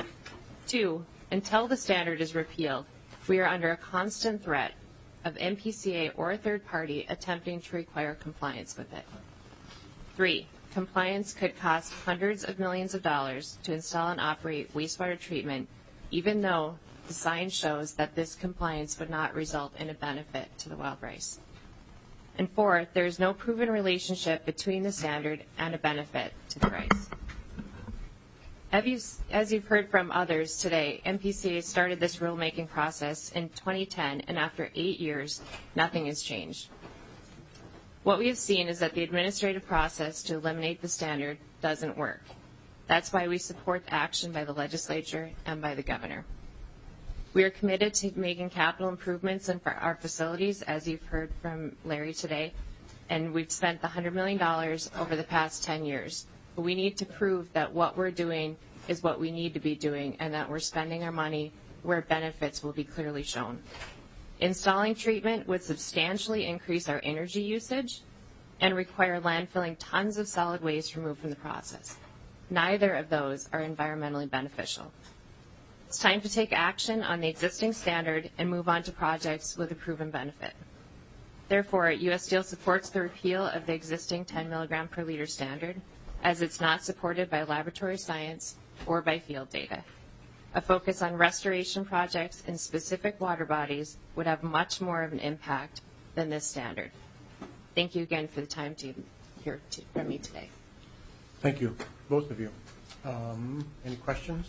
S14: 2, until the standard is repealed, we are under a constant threat of MPCA or a third party attempting to require compliance with it. 3, compliance could cost hundreds of millions of dollars to install and operate wastewater treatment, even though the science shows that this compliance would not result in a benefit to the wild rice. And 4, there is no proven relationship between the standard and a benefit to the rice. As you've heard from others today, MPCA started this rulemaking process in 2010, and after 8 years, nothing has changed. What we have seen is that the administrative process to eliminate the standard doesn't work. That's why we support action by the legislature and by the governor. We are committed to making capital improvements in our facilities, as you've heard from Larry today, and we've spent the $100 million over the past 10 years. But we need to prove that what we're doing is what we need to be doing and that we're spending our money where benefits will be clearly shown. Installing treatment would substantially increase our energy usage and require landfilling tons of solid waste removed from the process. Neither of those are environmentally beneficial. It's time to take action on the existing standard and move on to projects with a proven benefit. Therefore, U.S. Steel supports the repeal of the existing 10 milligram per liter standard, as it's not supported by laboratory science or by field data. A focus on restoration projects in specific water bodies would have much more of an impact than this standard. Thank you again for the time to hear from me today.
S1: Thank you, both of you. Any questions?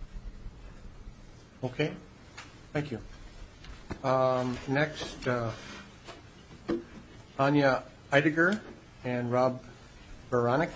S1: Okay, thank you. Next, Anya Eidiger and Rob Baranek.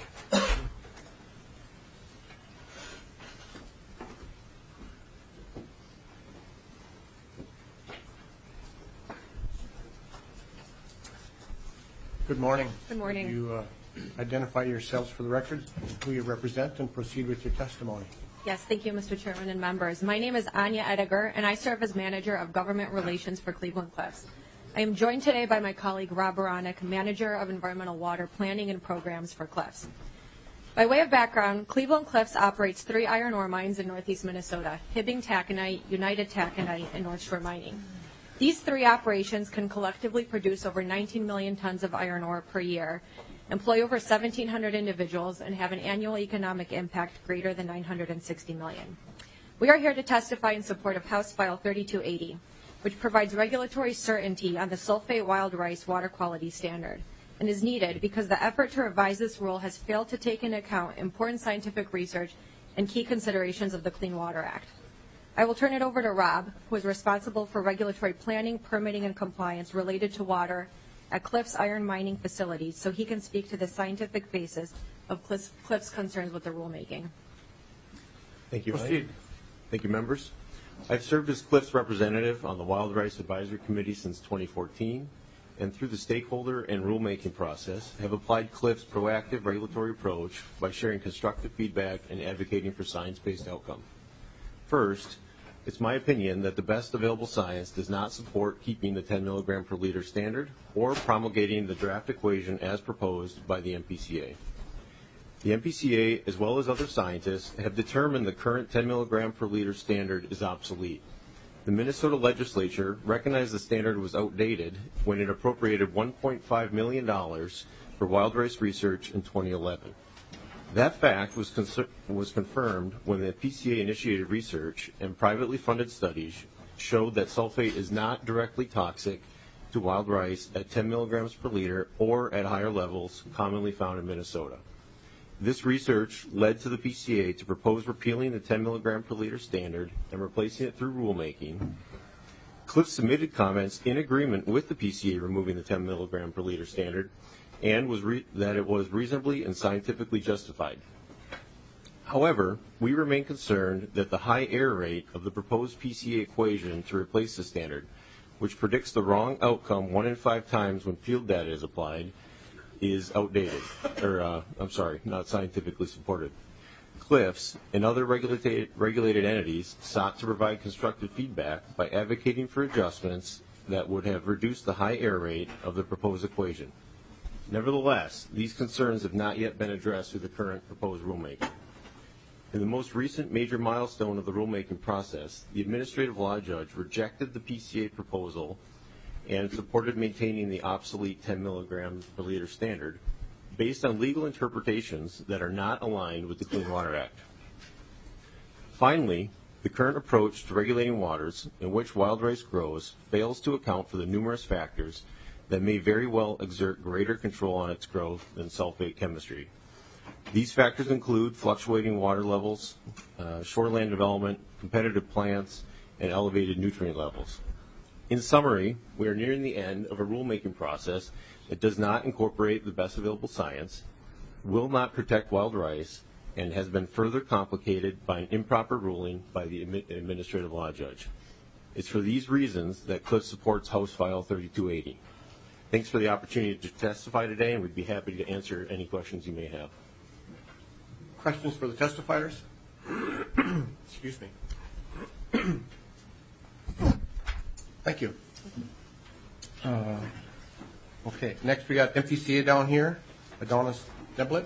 S1: Good morning.
S15: Good morning.
S1: Will you identify yourselves for the record, who you represent, and proceed with your testimony.
S15: Yes, thank you, Mr. Chairman and members. My name is Anya Ediger, and I serve as Manager of Government Relations for Cleveland Cliffs. I am joined today by my colleague, Rob Baranek, Manager of Environmental Water Planning and Programs for Cliffs. By way of background, Cleveland Cliffs operates 3 iron ore mines in northeast Minnesota: Hibbing Taconite, United Taconite, and North Shore Mining. These 3 operations can collectively produce over 19 million tons of iron ore per year, employ over 1,700 individuals, and have an annual economic impact greater than $960 million. We are here to testify in support of House File 3280, which provides regulatory certainty on the sulfate wild rice water quality standard, and is needed because the effort to revise this rule has failed to take into account important scientific research and key considerations of the Clean Water Act. I will turn it over to Rob, who is responsible for regulatory planning, permitting, and compliance related to water at Cliffs iron mining facilities, so he can speak to the scientific basis of Cliffs' concerns with the rulemaking.
S16: Thank you.
S1: Proceed.
S16: Thank you, members. I've served as Cliffs representative on the Wild Rice Advisory Committee since 2014, and through the stakeholder and rulemaking process, have applied Cliffs' proactive regulatory approach by sharing constructive feedback and advocating for science-based outcome. First, it's my opinion that the best available science does not support keeping the 10 milligram per liter standard or promulgating the draft equation as proposed by the MPCA. The MPCA, as well as other scientists, have determined the current 10 milligram per liter standard is obsolete. The Minnesota legislature recognized the standard was outdated when it appropriated $1.5 million for wild rice research in 2011. That fact was confirmed when the PCA initiated research and privately funded studies showed that sulfate is not directly toxic to wild rice at 10 milligrams per liter or at higher levels commonly found in Minnesota. This research led to the PCA to propose repealing the 10 milligram per liter standard and replacing it through rulemaking. Cliffs submitted comments in agreement with the PCA removing the 10 milligram per liter standard and that it was reasonably and scientifically justified. However, we remain concerned that the high error rate of the proposed PCA equation to replace the standard, which predicts the wrong outcome 1 in 5 times when field data is applied, is outdated, not scientifically supported. Cliffs and other regulated entities sought to provide constructive feedback by advocating for adjustments that would have reduced the high error rate of the proposed equation. Nevertheless, these concerns have not yet been addressed through the current proposed rulemaking. In the most recent major milestone of the rulemaking process, the administrative law judge rejected the PCA proposal and supported maintaining the obsolete 10 milligrams per liter standard based on legal interpretations that are not aligned with the Clean Water Act. Finally, the current approach to regulating waters in which wild rice grows fails to account for the numerous factors that may very well exert greater control on its growth than sulfate chemistry. These factors include fluctuating water levels, shoreland development, competitive plants, and elevated nutrient levels. In summary, we are nearing the end of a rulemaking process that does not incorporate the best available science, will not protect wild rice, and has been further complicated by an improper ruling by the administrative law judge. It's for these reasons that Cliff supports House File 3280. Thanks for the opportunity to testify today, and we'd be happy to answer any questions you may have.
S1: Questions for the testifiers? Excuse me. Thank you. Okay, next we got MPCA down here, Adonis Neblett.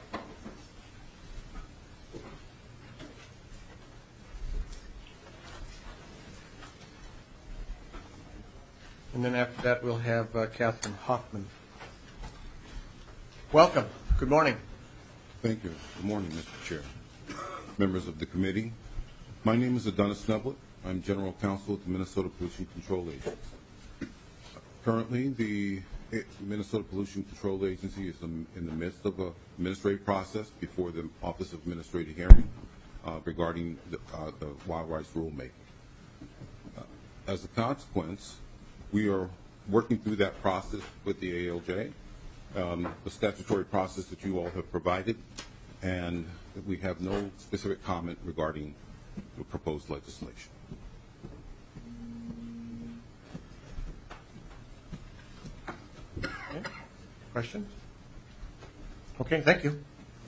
S1: And then after that we'll have Catherine Hoffman. Welcome. Good morning.
S17: Thank you. Good morning, Mr. Chair. Members of the committee, my name is Adonis Neblett. I'm General Counsel at the Minnesota Pollution Control Agency. Currently, the Minnesota Pollution Control Agency is in the midst of an administrative process before the Office of Administrative Hearing regarding the wild rice rulemaking. As a consequence, we are working through that process with the ALJ, the statutory process that you all have provided, and we have no specific comment regarding the proposed legislation.
S1: Okay. Questions? Okay, thank you.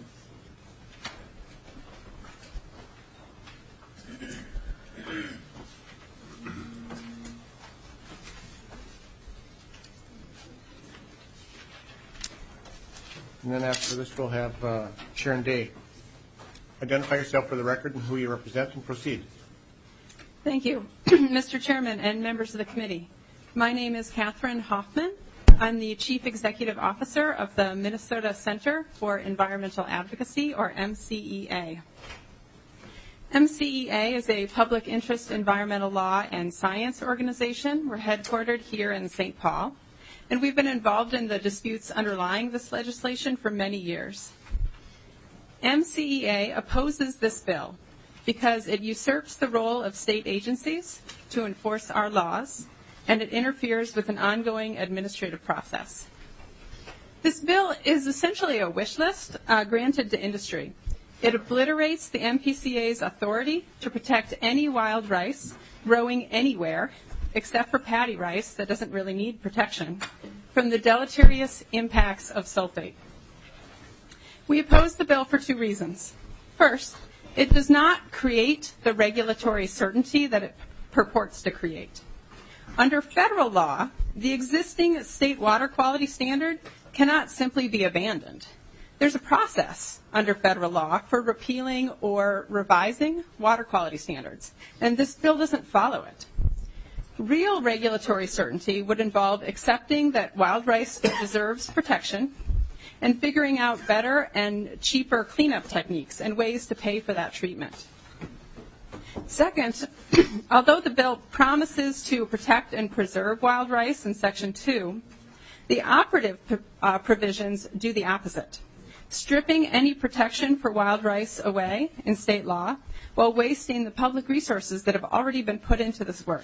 S1: And then after this, we'll have Sharon Day. Identify yourself for the record and who you represent, and proceed.
S18: Thank you, Mr. Chairman and members of the committee. My name is Catherine Hoffman. I'm the Chief Executive Officer of the Minnesota Center for Environmental Advocacy, or MCEA. MCEA is a public interest environmental law and science organization. We're headquartered here in St. Paul, and we've been involved in the disputes underlying this legislation for many years. MCEA opposes this bill because it usurps the role of state agencies to enforce our laws, and it interferes with an ongoing administrative process. This bill is essentially a wish list granted to industry. It obliterates the MPCA's authority to protect any wild rice growing anywhere, except for paddy rice that doesn't really need protection, from the deleterious impacts of sulfate. We oppose the bill for two reasons. First, it does not create the regulatory certainty that it purports to create. Under federal law, the existing state water quality standard cannot simply be abandoned. There's a process under federal law for repealing or revising water quality standards, and this bill doesn't follow it. Real regulatory certainty would involve accepting that wild rice deserves protection and figuring out better and cheaper cleanup techniques and ways to pay for that treatment. Second, although the bill promises to protect and preserve wild rice in Section 2, the operative provisions do the opposite, stripping any protection for wild rice away in state law while wasting the public resources that have already been put into this work.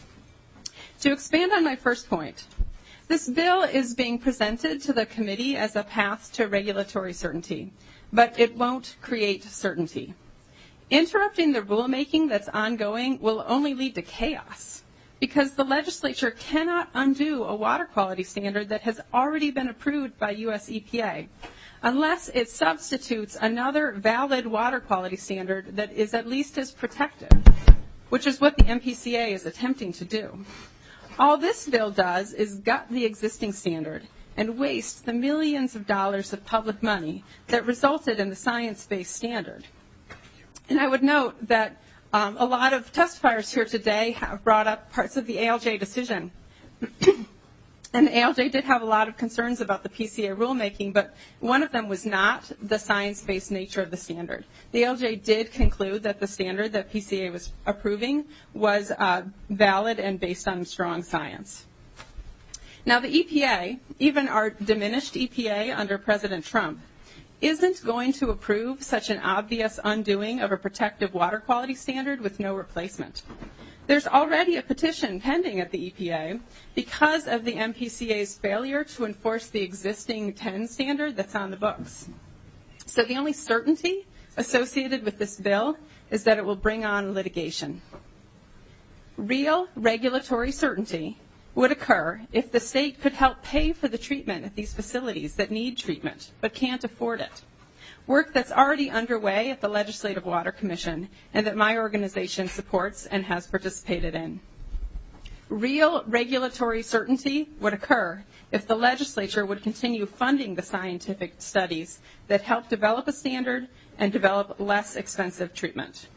S18: To expand on my first point, this bill is being presented to the committee as a path to regulatory certainty, but it won't create certainty. Interrupting the rulemaking that's ongoing will only lead to chaos because the legislature cannot undo a water quality standard that has already been approved by U.S. EPA unless it substitutes another valid water quality standard that is at least as protective, which is what the MPCA is attempting to do. All this bill does is gut the existing standard and waste the millions of dollars of public money that resulted in the science-based standard. And I would note that a lot of testifiers here today have brought up parts of the ALJ decision. And the ALJ did have a lot of concerns about the PCA rulemaking, but one of them was not the science-based nature of the standard. The ALJ did conclude that the standard that PCA was approving was valid and based on strong science. Now the EPA, even our diminished EPA under President Trump, isn't going to approve such an obvious undoing of a protective water quality standard with no replacement. There's already a petition pending at the EPA because of the MPCA's failure to enforce the existing 10 standard that's on the books. So the only certainty associated with this bill is that it will bring on litigation. Real regulatory certainty would occur if the state could help pay for the treatment at these facilities that need treatment but can't afford it. Work that's already underway at the Legislative Water Commission and that my organization supports and has participated in. Real regulatory certainty would occur if the legislature would continue funding the scientific studies that help develop a standard and develop less expensive treatment.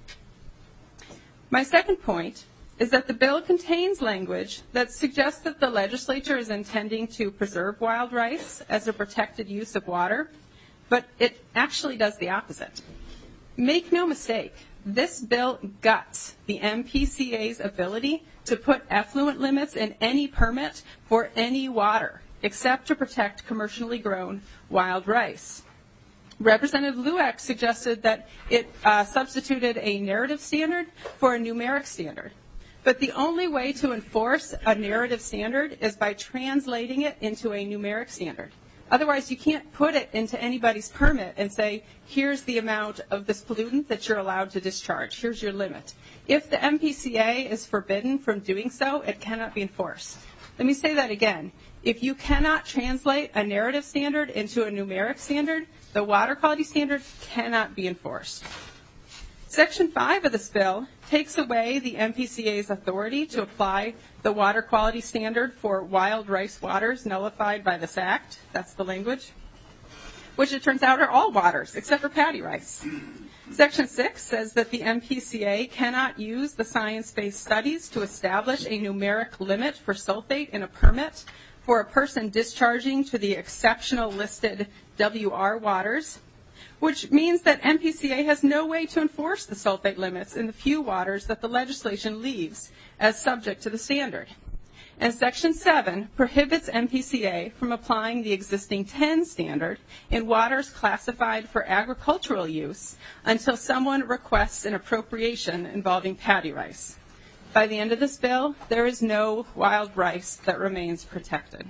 S18: My second point is that the bill contains language that suggests that the legislature is intending to preserve wild rice as a protected use of water, but it actually does the opposite. Make no mistake, this bill guts the MPCA's ability to put effluent limits in any permit for any water, except to protect commercially grown wild rice. Representative Lueck suggested that it substituted a narrative standard for a numeric standard. But the only way to enforce a narrative standard is by translating it into a numeric standard. Otherwise, you can't put it into anybody's permit and say, here's the amount of this pollutant that you're allowed to discharge. Here's your limit. If the MPCA is forbidden from doing so, it cannot be enforced. Let me say that again. If you cannot translate a narrative standard into a numeric standard, the water quality standard cannot be enforced. Section 5 of this bill takes away the MPCA's authority to apply the water quality standard for wild rice waters nullified by this act. That's the language, which it turns out are all waters except for paddy rice. Section 6 says that the MPCA cannot use the science-based studies to establish a numeric limit for sulfate in a permit for a person discharging to the exceptional listed WR waters, which means that MPCA has no way to enforce the sulfate limits in the few waters that the legislation leaves as subject to the standard. And Section 7 prohibits MPCA from applying the existing 10 standard in waters classified for agricultural use until someone requests an appropriation involving paddy rice. By the end of this bill, there is no wild rice that remains protected.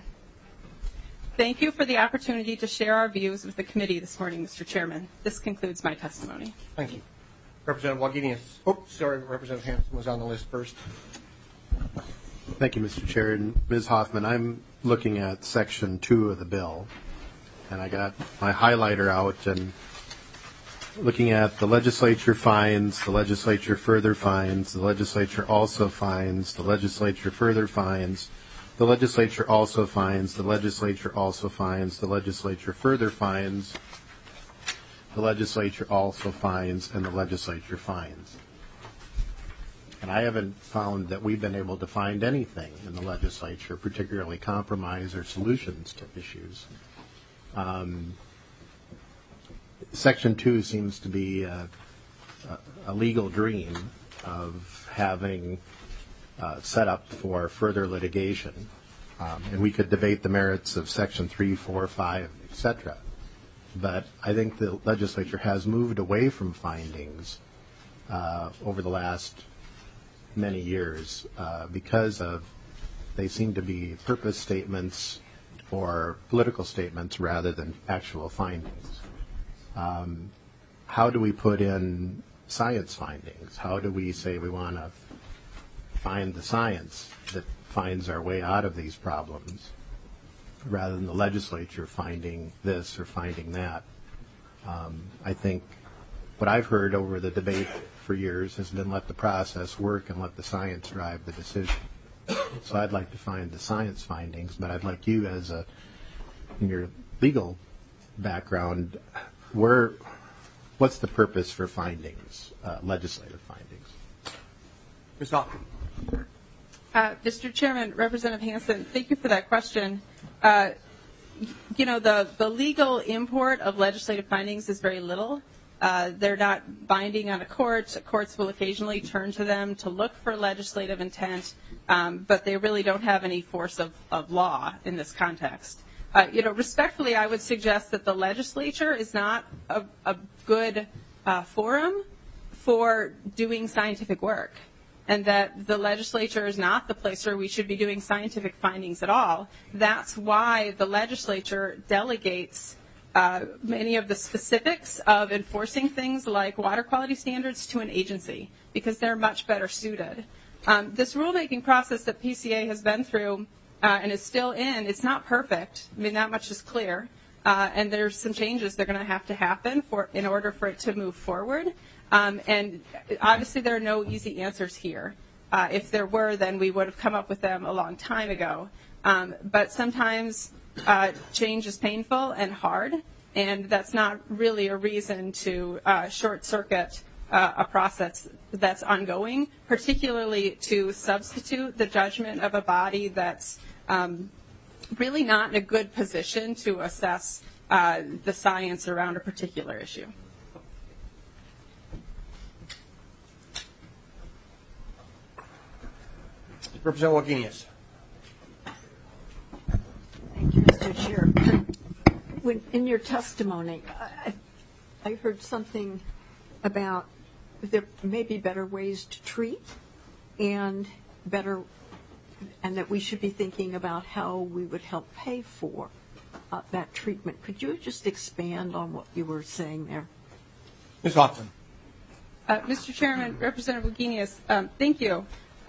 S18: Thank you for the opportunity to share our views with the committee this morning, Mr. Chairman. This concludes my testimony.
S1: Thank you. Representative Wagenius. Oh, sorry, Representative Hansen was on the list first.
S4: Thank you, Mr. Chair. And Ms. Hoffman, I'm looking at Section 2 of the bill, and I got my highlighter out and looking at the legislature finds, the legislature further finds, the legislature also finds, the legislature further finds, the legislature also finds, the legislature also finds, the legislature further finds, the legislature also finds, and the legislature finds. And I haven't found that we've been able to find anything in the legislature, particularly compromise or solutions to issues. Section 2 seems to be a legal dream of having set up for further litigation. And we could debate the merits of Section 3, 4, 5, et cetera. But I think the legislature has moved away from findings over the last many years because of they seem to be purpose statements or political statements rather than actual findings. How do we put in science findings? How do we say we want to find the science that finds our way out of these problems rather than the legislature finding this or finding that? I think what I've heard over the debate for years has been let the process work and let the science drive the decision. So I'd like to find the science findings, but I'd like you as in your legal background, what's the purpose for findings, legislative findings?
S1: Ms. Hoffman.
S18: Mr. Chairman, Representative Hansen, thank you for that question. You know, the legal import of legislative findings is very little. They're not binding on a court. Courts will occasionally turn to them to look for legislative intent, but they really don't have any force of law in this context. Respectfully, I would suggest that the legislature is not a good forum for doing scientific work, and that the legislature is not the place where we should be doing scientific findings at all. That's why the legislature delegates many of the specifics of enforcing things like water quality standards to an agency, because they're much better suited. This rulemaking process that PCA has been through and is still in, it's not perfect. I mean, that much is clear. And there's some changes that are going to happen in order for it to move forward. And obviously there are no easy answers here. If there were, then we would have come up with them a long time ago. But sometimes change is painful and hard, and that's not really a reason to short-circuit a process that's ongoing, particularly to substitute the judgment of a body that's really not in a good position to assess the science around a particular issue.
S1: Representative Wagenius.
S19: Thank you, Mr. Chair. In your testimony, I heard something about there may be better ways to treat and that we should be thinking about how we would help pay for that treatment. Could you just expand on what you were saying there?
S1: Ms. Hoffman.
S18: Mr. Chairman, Representative Wagenius, thank you.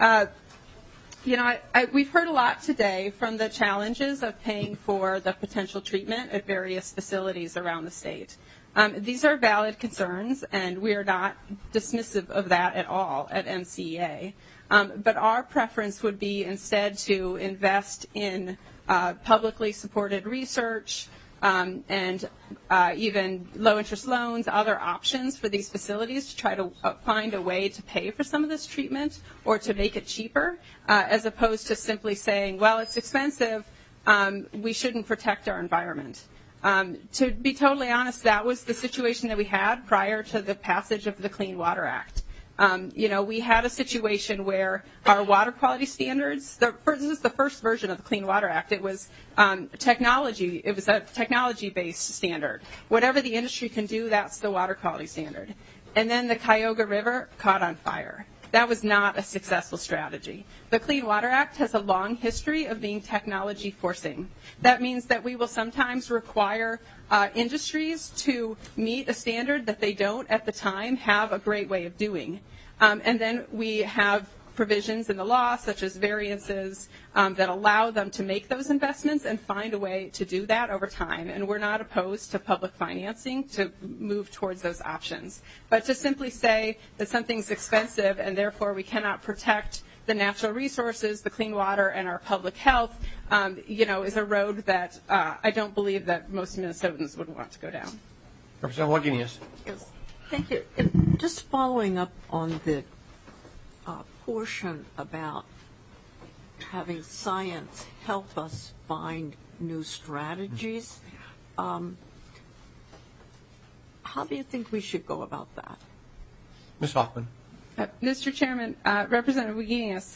S18: We've heard a lot today from the challenges of paying for the potential treatment at various facilities around the state. These are valid concerns, and we are not dismissive of that at all at MCEA. But our preference would be instead to invest in publicly supported research and even low-interest loans, other options for these facilities to try to find a way to pay for some of this treatment or to make it cheaper, as opposed to simply saying, well, it's expensive, we shouldn't protect our environment. To be totally honest, that was the situation that we had prior to the passage of the Clean Water Act. We had a situation where our water quality standards, this is the first version of the Clean Water Act. It was technology. It was a technology-based standard. Whatever the industry can do, that's the water quality standard. And then the Cuyahoga River caught on fire. That was not a successful strategy. The Clean Water Act has a long history of being technology forcing. That means that we will sometimes require industries to meet a standard that they don't at the time have a great way of doing. And then we have provisions in the law, such as variances, that allow them to make those investments and find a way to do that over time. And we're not opposed to public financing to move towards those options. But to simply say that something's expensive and therefore we cannot protect the natural resources, the clean water, and our public health, is a road that I don't believe that most Minnesotans would want to go down.
S1: Representative Wagenius.
S19: Yes, thank you. Just following up on the portion about having science help us find new strategies, how do you think we should go about that?
S1: Ms. Hoffman.
S18: Mr. Chairman, Representative Wagenius,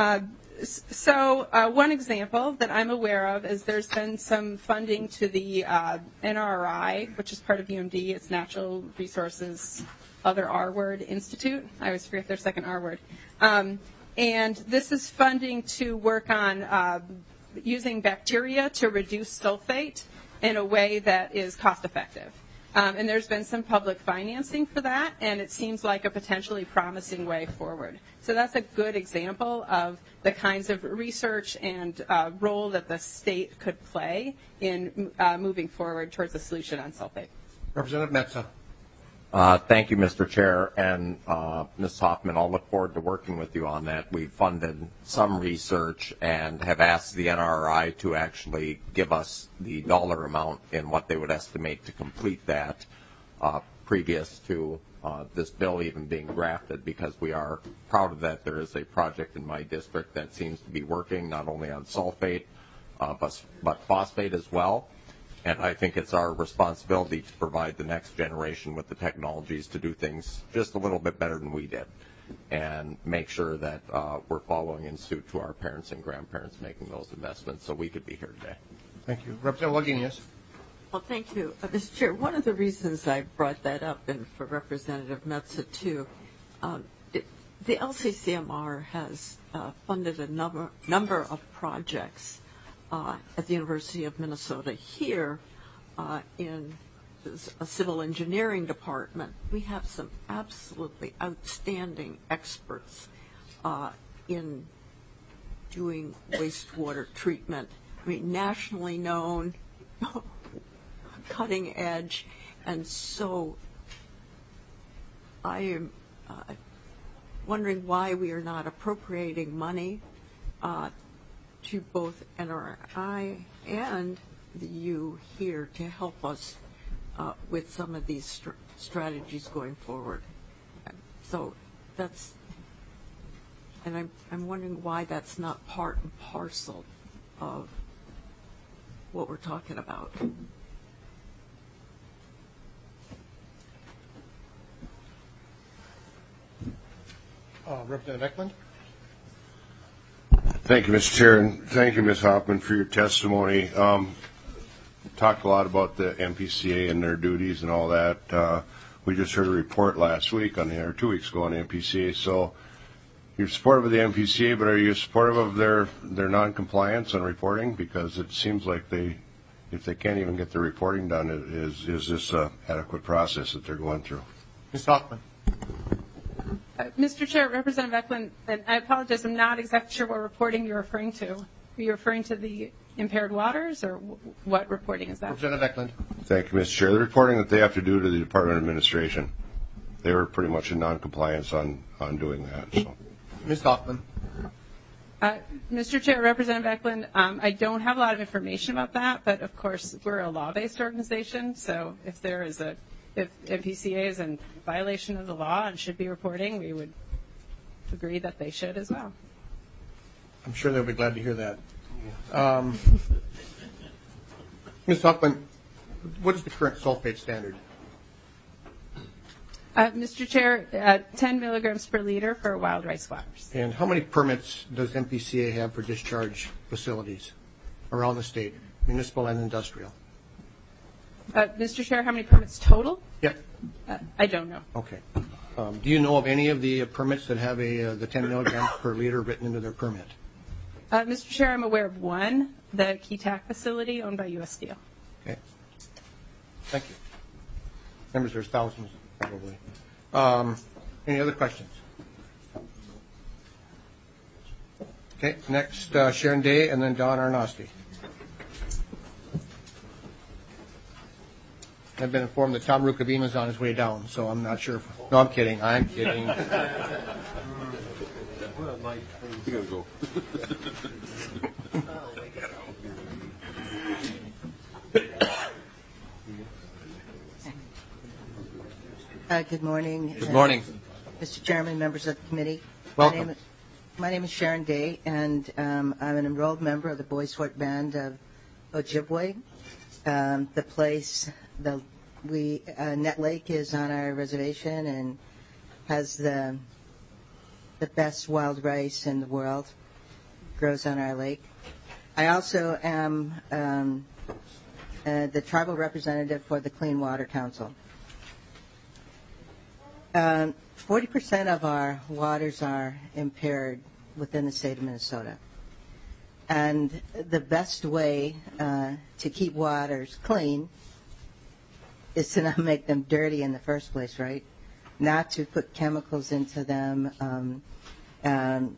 S18: one example that I'm aware of is there's been some funding to the NRI, which is part of UMD. It's Natural Resources, other R word, Institute. I always forget their second R word. And this is funding to work on using bacteria to reduce sulfate in a way that is cost effective. And there's been some public financing for that, and it seems like a potentially promising way forward. So that's a good example of the kinds of research and role that the state could play in moving forward towards a solution on sulfate.
S1: Representative Metsa.
S3: Thank you, Mr. Chair, and Ms. Hoffman. I'll look forward to working with you on that. We've funded some research and have asked the NRI to actually give us the dollar amount in what they would estimate to complete that previous to this bill even being drafted, because we are proud of that. There is a project in my district that seems to be working not only on sulfate but phosphate as well. And I think it's our responsibility to provide the next generation with the technologies to do things just a little bit better than we did, and make sure that we're following in suit to our parents and grandparents making those investments so we could be here today.
S1: Thank you. Representative Wagenius.
S19: Well, thank you. Mr. Chair, one of the reasons I brought that up, and for Representative Metsa too, the LCCMR has funded a number of projects at the University of Minnesota. Here in a civil engineering department, we have some absolutely outstanding experts in doing wastewater treatment. I mean, nationally known, cutting edge, and so I am wondering why we are not appropriating money to both NRI and the U here to help us with some of these strategies going forward. So that's, and I'm wondering why that's not part and parcel of what we're talking about.
S1: Representative Eklund.
S20: Thank you, Mr. Chair, and thank you, Ms. Hoffman, for your testimony. Talked a lot about the MPCA and their duties and all that. We just heard a report last week or 2 weeks ago on the MPCA. So you're supportive of the MPCA, but are you supportive of their non-compliance on reporting? Because it seems like if they can't even get the reporting done, is this an adequate process that they're going through?
S1: Ms. Hoffman.
S18: Mr. Chair, Representative Eklund, and I apologize, I'm not exactly sure what reporting you're referring to. Are you referring to the impaired waters, or what reporting is that?
S1: Representative Eklund.
S20: Thank you, Mr. Chair. The reporting that they have to do to the Department of Administration, they were pretty much in non-compliance on doing that. So.
S1: Ms. Hoffman.
S18: Mr. Chair, Representative Eklund, I don't have a lot of information about that, but of course we're a law-based organization, so if MPCA is in violation of the law and should be reporting, we would agree that they should as well.
S1: I'm sure they'll be glad to hear that. Ms. Hoffman, what is the current sulfate standard?
S18: Mr. Chair, 10 milligrams per liter for wild rice waters.
S1: And how many permits does MPCA have for discharge facilities around the state, municipal and industrial?
S18: Mr. Chair, how many permits total?
S1: Yep.
S18: I don't know.
S1: Okay. Do you know of any of the permits that have the 10 milligrams per liter written into their permit?
S18: Mr. Chair, I'm aware of one, the Keetac facility owned by U.S. Steel.
S1: Okay. Thank you. Members, there's thousands, probably. Any other questions? Okay. Next, Sharon Day, and then Don Arnosti. I've been informed that Tom Rukavina is on his way down, so I'm not sure. No, I'm kidding. I'm kidding.
S6: You gotta go.
S21: Good morning.
S1: Good morning.
S21: Mr. Chairman, members of the committee.
S1: Welcome.
S21: My name is Sharon Day, and I'm an enrolled member of the Boy Scout Band of Ojibwe. The place, Net Lake is on our reservation and has the best wild rice in the world, grows on our lake. I also am the tribal representative for the Clean Water Council. 40% of our waters are impaired within the state of Minnesota. And the best way to keep waters clean is to not make them dirty in the first place, right? Not to put chemicals into them and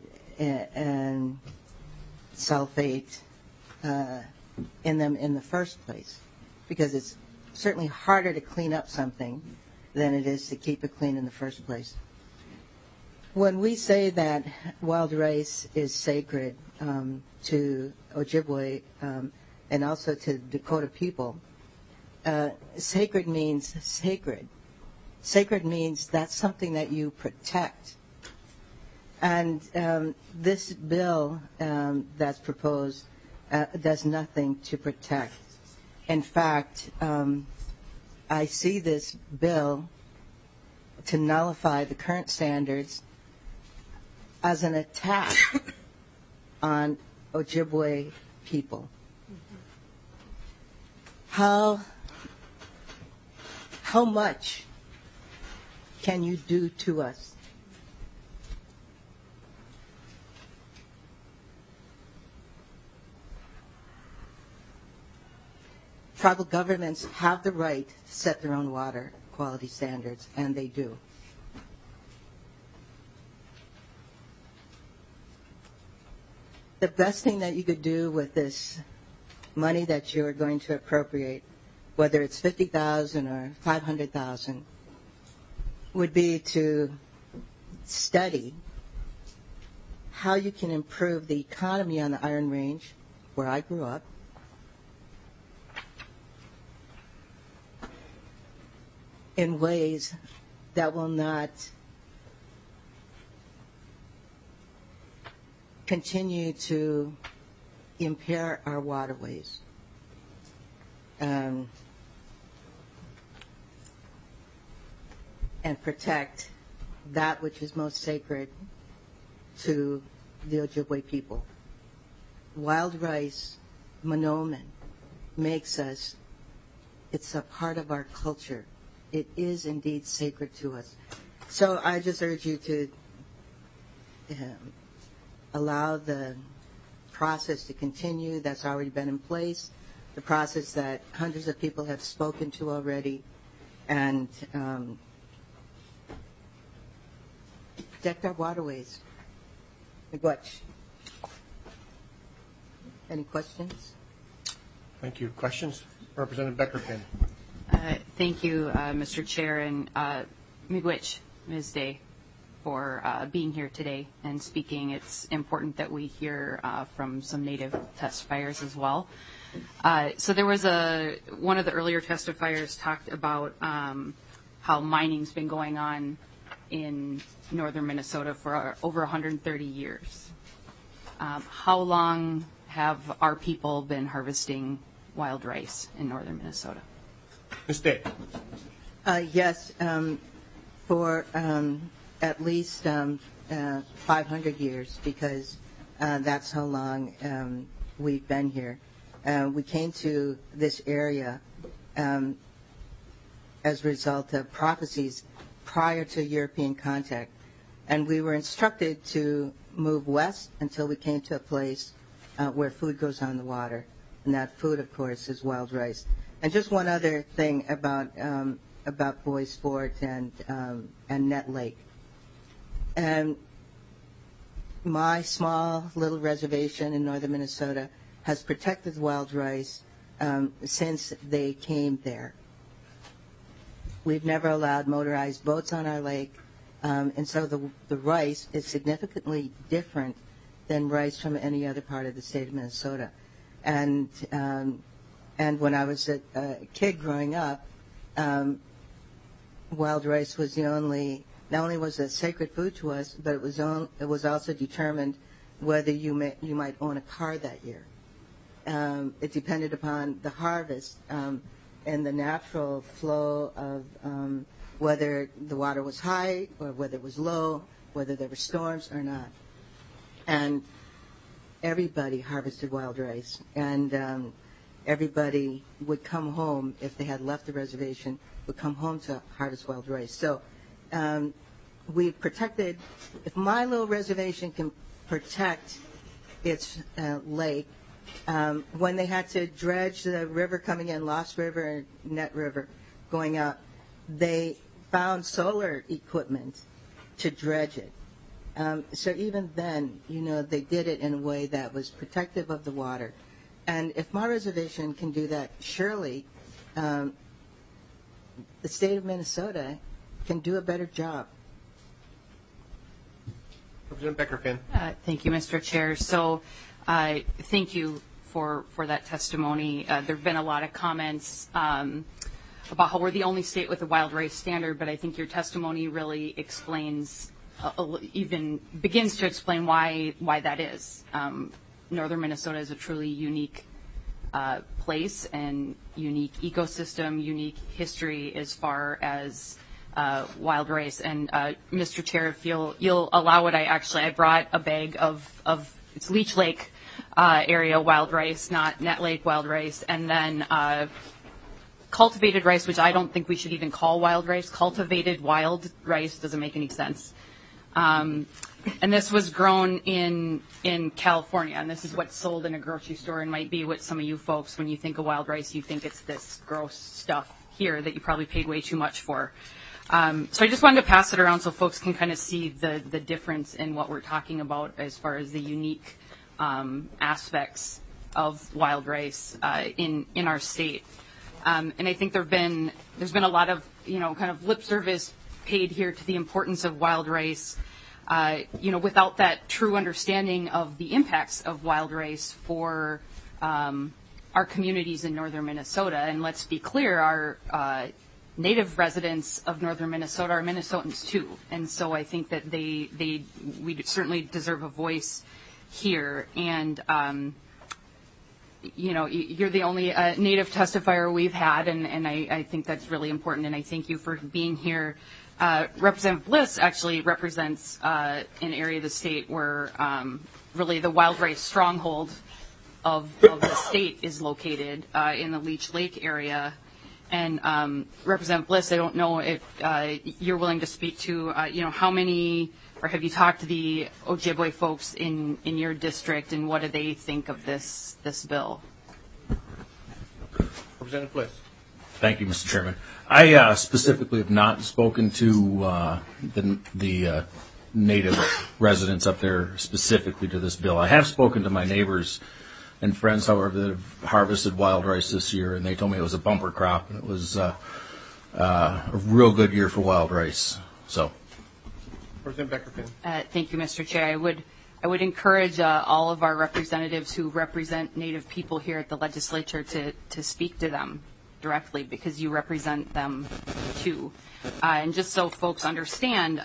S21: sulfate in them in the first place, because it's certainly harder to clean up something than it is to keep it clean in the first place. When we say that wild rice is sacred to Ojibwe and also to Dakota people, sacred means sacred. Sacred means that's something that you protect. And this bill that's proposed does nothing to protect. In fact, I see this bill to nullify the current standards as an attack on Ojibwe people. how much can you do to us? Tribal governments have the right to set their own water quality standards, and they do. The best thing that you could do with this money that you're going to appropriate, whether it's $50,000 or $500,000, would be to study how you can improve the economy on the Iron Range, where I grew up, in ways that will not continue to impair our waterways. And protect that which is most sacred to the Ojibwe people. Wild rice, Monoman, makes us, it's a part of our culture. It is indeed sacred to us. So I just urge you to allow the process to continue that's already been in place, the process that hundreds of people have spoken to already, and protect our waterways. Miigwech. Any questions?
S1: Thank you. Questions? Representative Beckerfin.
S5: Thank you, Mr. Chair, and miigwech, Ms. Day, for being here today and speaking. It's important that we hear from some Native testifiers as well. So there was one of the earlier testifiers talked about how mining's been going on in northern Minnesota for over 130 years. How long have our people been harvesting wild rice in northern Minnesota?
S1: Ms. Day.
S21: Yes, for at least 500 years, because that's how long we've been here. We came to this area as a result of prophecies prior to European contact, and we were instructed to move west until we came to a place where food grows on the water, and that food, of course, is wild rice. And just one other thing about Boys Fort and Net Lake. My small little reservation in northern Minnesota has protected wild rice since they came there. We've never allowed motorized boats on our lake, and so the rice is significantly different than rice from any other part of the state of Minnesota. And when I was a kid growing up, wild rice was not only was it sacred food to us, but it was also determined whether you might own a car that year. It depended upon the harvest and the natural flow of whether the water was high or whether it was low, whether there were storms or not. And everybody harvested wild rice, and everybody would come home, if they had left the reservation, would come home to harvest wild rice. So we protected, if my little reservation can protect its lake, when they had to dredge the river coming in, Lost River and Net River going out, they found solar equipment to dredge it. So even then, they did it in a way that was protective of the water. And if my reservation can do that, surely the state of Minnesota can do a better job.
S1: Representative Beckerfin.
S5: Thank you, Mr. Chair. So thank you for that testimony. There have been a lot of comments about how we're the only state with a wild rice standard, but I think your testimony really explains, even begins to explain why that is. Northern Minnesota is a truly unique place and unique ecosystem, unique history as far as wild rice. And Mr. Chair, if you'll allow it, I brought a bag of it's Leech Lake area wild rice, not Net Lake wild rice, and then cultivated rice, which I don't think we should even call wild rice. Cultivated wild rice doesn't make any sense. And this was grown in California, and this is what's sold in a grocery store and might be what some of you folks, when you think of wild rice, you think it's this gross stuff here that you probably paid way too much for. So I just wanted to pass it around so folks can kind of see the difference in what we're talking about as far as the unique aspects of wild rice in our state. And I think there's been a lot of, kind of lip service paid here to the importance of wild rice, without that true understanding of the impacts of wild rice for our communities in northern Minnesota. And let's be clear, our native residents of northern Minnesota are Minnesotans too. And so I think that we certainly deserve a voice here. And you're the only native testifier we've had, and I think that's really important, and I thank you for being here. Representative Bliss actually represents an area of the state where really the wild rice stronghold of the state is located in the Leech Lake area. And Representative Bliss, I don't know if you're willing to speak to, how many, or have you talked to the Ojibwe folks in your district, and what do they think of this bill?
S1: Representative Bliss.
S2: Thank you, Mr. Chairman. I specifically have not spoken to the native residents up there specifically to this bill. I have spoken to my neighbors and friends, however, that have harvested wild rice this year, and they told me it was a bumper crop, and it was a real good year for wild rice. So,
S1: Representative Beckerfield.
S5: Thank you, Mr. Chair. I would encourage all of our representatives who represent Native people here at the legislature to speak to them directly, because you represent them too. And just so folks understand,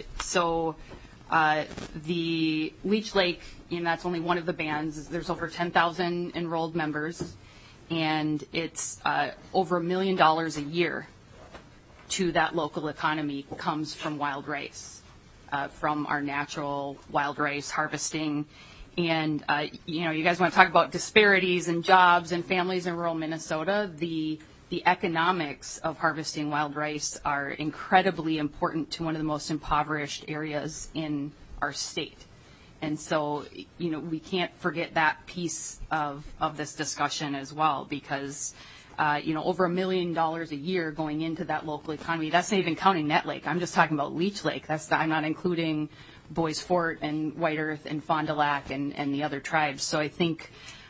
S5: the Leech Lake, that's only one of the bands. There's over 10,000 enrolled members, and it's over $1 million a year to that local economy comes from wild rice, from our natural wild rice harvesting. And, you guys want to talk about disparities and jobs and families in rural Minnesota. The economics of harvesting wild rice are incredibly important to one of the most impoverished areas in our state. And so, we can't forget that piece of this discussion as well, because, over $1 million a year going into that local economy. That's not even counting Net Lake. I'm just talking about Leech Lake. I'm not including Boys Fort and White Earth and Fond du Lac and the other tribes. So I think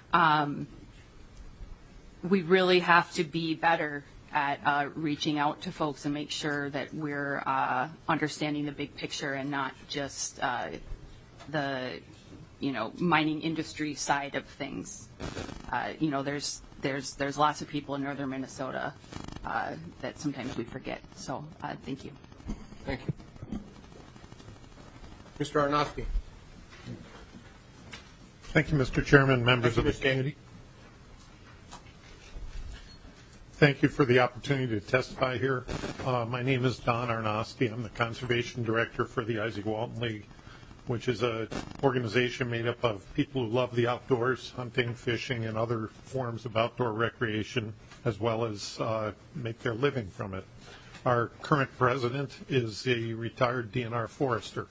S5: we really have to be better at reaching out to folks and make sure that we're understanding the big picture and not just the mining industry side of things. There's lots of people in northern Minnesota that sometimes we forget. So thank you.
S1: Thank you. Mr. Aronofsky.
S22: Thank you, Mr. Chairman, members of the committee. Thank you for the opportunity to testify here. My name is Don Aronofsky. I'm the Conservation Director for the Isaac Walton League, which is an organization made up of people who love the outdoors, hunting, fishing, and other forms of outdoor recreation, as well as make their living from it. Our current president is a retired DNR forester.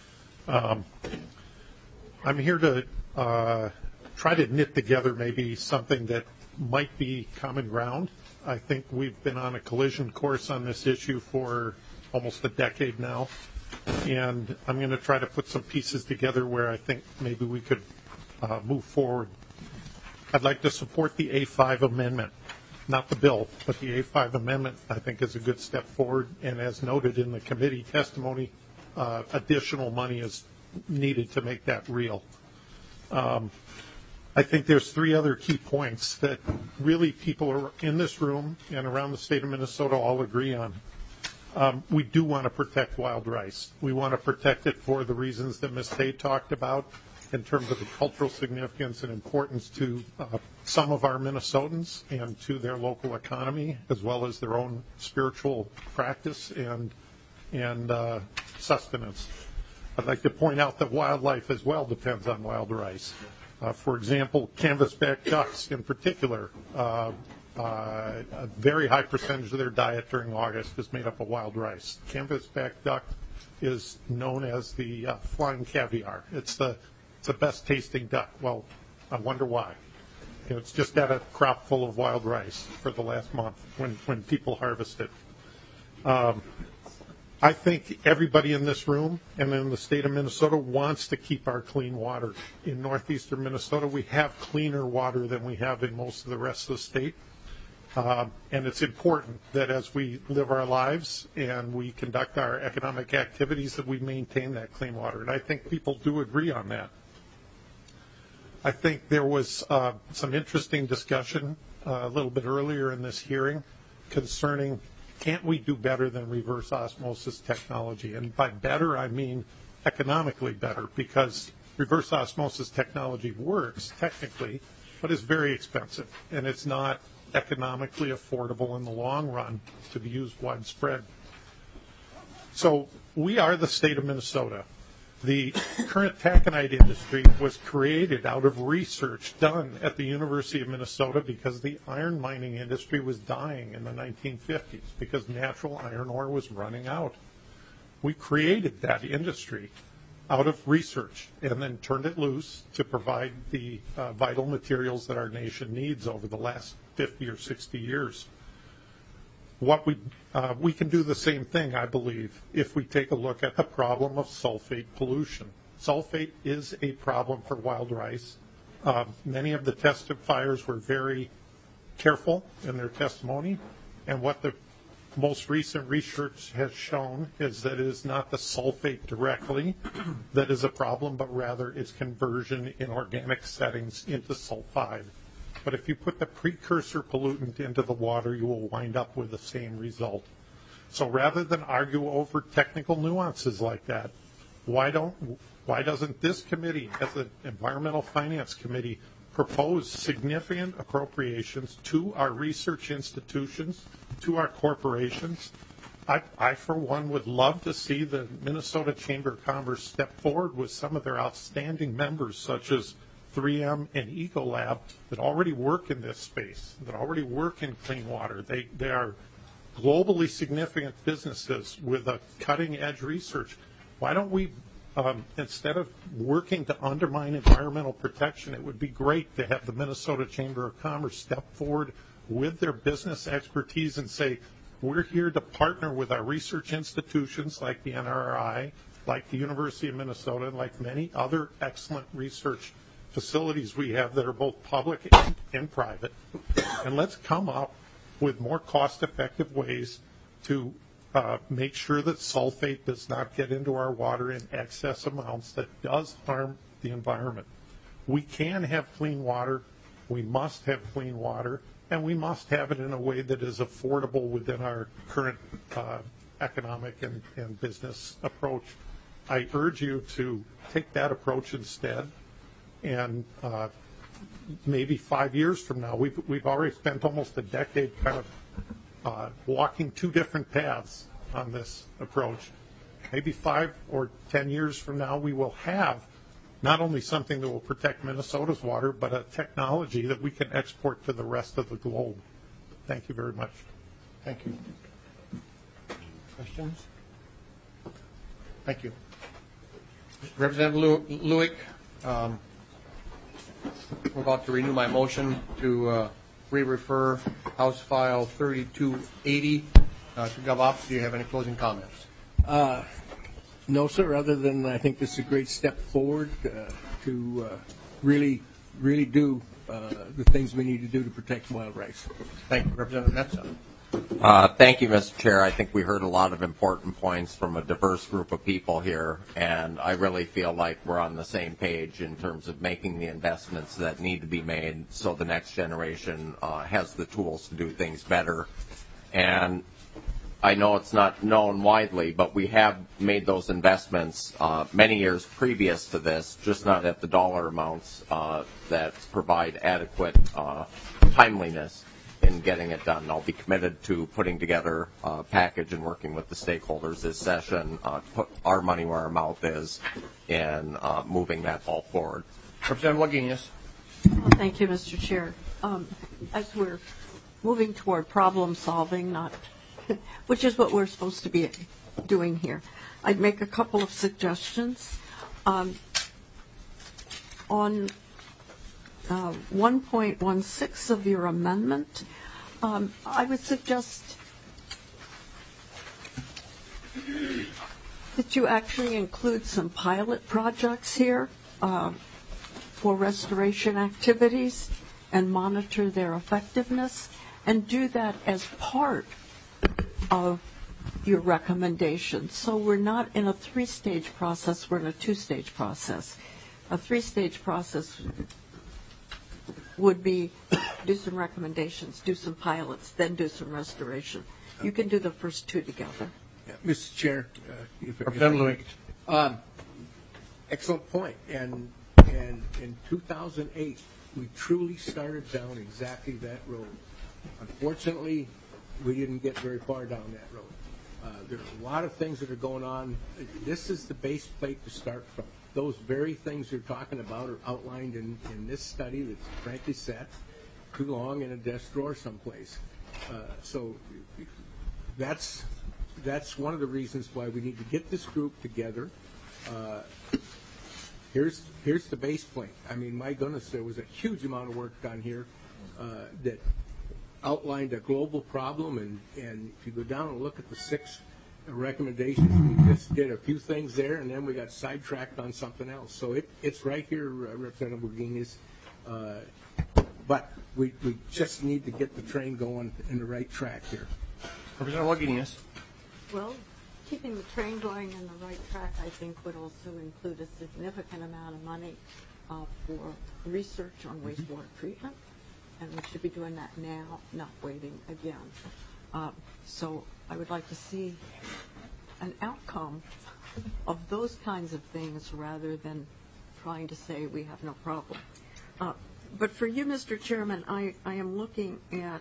S22: I'm here to try to knit together maybe something that might be common ground. I think we've been on a collision course on this issue for almost a decade now, and I'm going to try to put some pieces together where I think maybe we could move forward. I'd like to support the A5 amendment, not the bill, but the A5 amendment I think is a good step forward, and as noted in the committee testimony, additional money is needed to make that real. I think there's three other key points that really people in this room and around the state of Minnesota all agree on. We do want to protect wild rice. We want to protect it for the reasons that Ms. Day talked about in terms of the cultural significance and importance to some of our Minnesotans and to their local economy, as well as their own spiritual practice and sustenance. I'd like to point out that wildlife as well depends on wild rice. For example, canvasback ducks in particular a very high percentage of their diet during August is made up of wild rice. Canvasback duck is known as the flying caviar. It's the best tasting duck. Well, I wonder why. It's just had a crop full of wild rice for the last month when people harvest it. I think everybody in this room and in the state of Minnesota wants to keep our clean water. In northeastern Minnesota, we have cleaner water than we have in most of the rest of the state. And it's important that as we live our lives and we conduct our economic activities that we maintain that clean water. And I think people do agree on that. I think there was some interesting discussion a little bit earlier in this hearing concerning can't we do better than reverse osmosis technology? And by better, I mean economically better, because reverse osmosis technology works technically, but is very expensive, and it's not economically affordable in the long run to be used widespread. So we are the state of Minnesota. The current taconite industry was created out of research done at the University of Minnesota because the iron mining industry was dying in the 1950s because natural iron ore was running out. We created that industry out of research and then turned it loose to provide the vital materials that our nation needs over the last 50 or 60 years. What we can do the same thing, I believe, if we take a look at the problem of sulfate pollution. Sulfate is a problem for wild rice. Many of the testifiers were very careful in their testimony, and what the most recent research has shown is that it is not the sulfate directly that is a problem, but rather its conversion in organic settings into sulfide. But if you put the precursor pollutant into the water, you will wind up with the same result. So rather than argue over technical nuances like that, why doesn't this committee, as an environmental finance committee, propose significant appropriations to our research institutions, to our corporations? I, for one, would love to see the Minnesota Chamber of Commerce step forward with some of their outstanding members, such as 3M and Ecolab, that already work in this space, that already work in clean water. They are globally significant businesses with a cutting-edge research. Why don't we, instead of working to undermine environmental protection, it would be great to have the Minnesota Chamber of Commerce step forward with their business expertise and say, we're here to partner with our research institutions like the NRI, like the University of Minnesota, and like many other excellent research facilities we have that are both public and private, and let's come up with more cost-effective ways to make sure that sulfate does not get into our water in excess amounts that does harm the environment. We can have clean water, we must have clean water, and we must have it in a way that is affordable within our current economic and business approach. I urge you to take that approach instead. And maybe 5 years from now, we've already spent almost a decade kind of walking two different paths on this approach. Maybe 5 or 10 years from now, we will have not only something that will protect Minnesota's water, but a technology that we can export to the rest of the globe. Thank you very much.
S1: Thank you. Questions? Thank you. Representative Lueck, we're about to renew my motion to re-refer House File 3280 to GovOps. Do you have any closing comments?
S7: No, sir, other than I think this is a great step forward to really do the things we need to do to protect wild rice.
S1: Thank you. Representative Metsa.
S3: Thank you, Mr. Chair. I think we heard a lot of important points from a diverse group of people here, and I really feel like we're on the same page in terms of making the investments that need to be made so the next generation has the tools to do things better. And I know it's not known widely, but we have made those investments many years previous to this, just not at the dollar amounts that provide adequate timeliness in getting it done. I'll be committed to putting together a package and working with the stakeholders this session to put our money where our mouth is in moving that all forward.
S1: Representative Wagenius.
S19: Thank you, Mr. Chair. As we're moving toward problem solving, not, which is what we're supposed to be doing here. I'd make a couple of suggestions. On 1.16 of your amendment, I would suggest that you actually include some pilot projects here for restoration activities and monitor their effectiveness, and do that as part of your recommendations. So we're not in a 3-stage process, we're in a 2-stage process. A 3-stage process would be do some recommendations, do some pilots, then do some restoration. You can do the first 2 together.
S7: Yeah, Mr. Chair,
S1: Representative Lewin.
S7: Excellent point. And in 2008, we truly started down exactly that road. Unfortunately, we didn't get very far down that road. There's a lot of things that are going on. This is the base plate to start from. Those very things you're talking about are outlined in this study that's frankly sat too long in a desk drawer someplace. So that's one of the reasons why we need to get this group together. Here's the base plate. I mean, my goodness, there was a huge amount of work done here that outlined a global problem, and if you go down and look at the 6 recommendations, we just did a few things there, and then we got sidetracked on something else. So it's right here, Representative Wagenius. But we just need to get the train going in the right track here.
S1: Representative Wagenius.
S19: Well, keeping the train going in the right track, I think, would also include a significant amount of money for research on wastewater treatment, and we should be doing that now, not waiting again. So I would like to see an outcome of those kinds of things rather than trying to say we have no problem. But for you, Mr. Chairman, I am looking at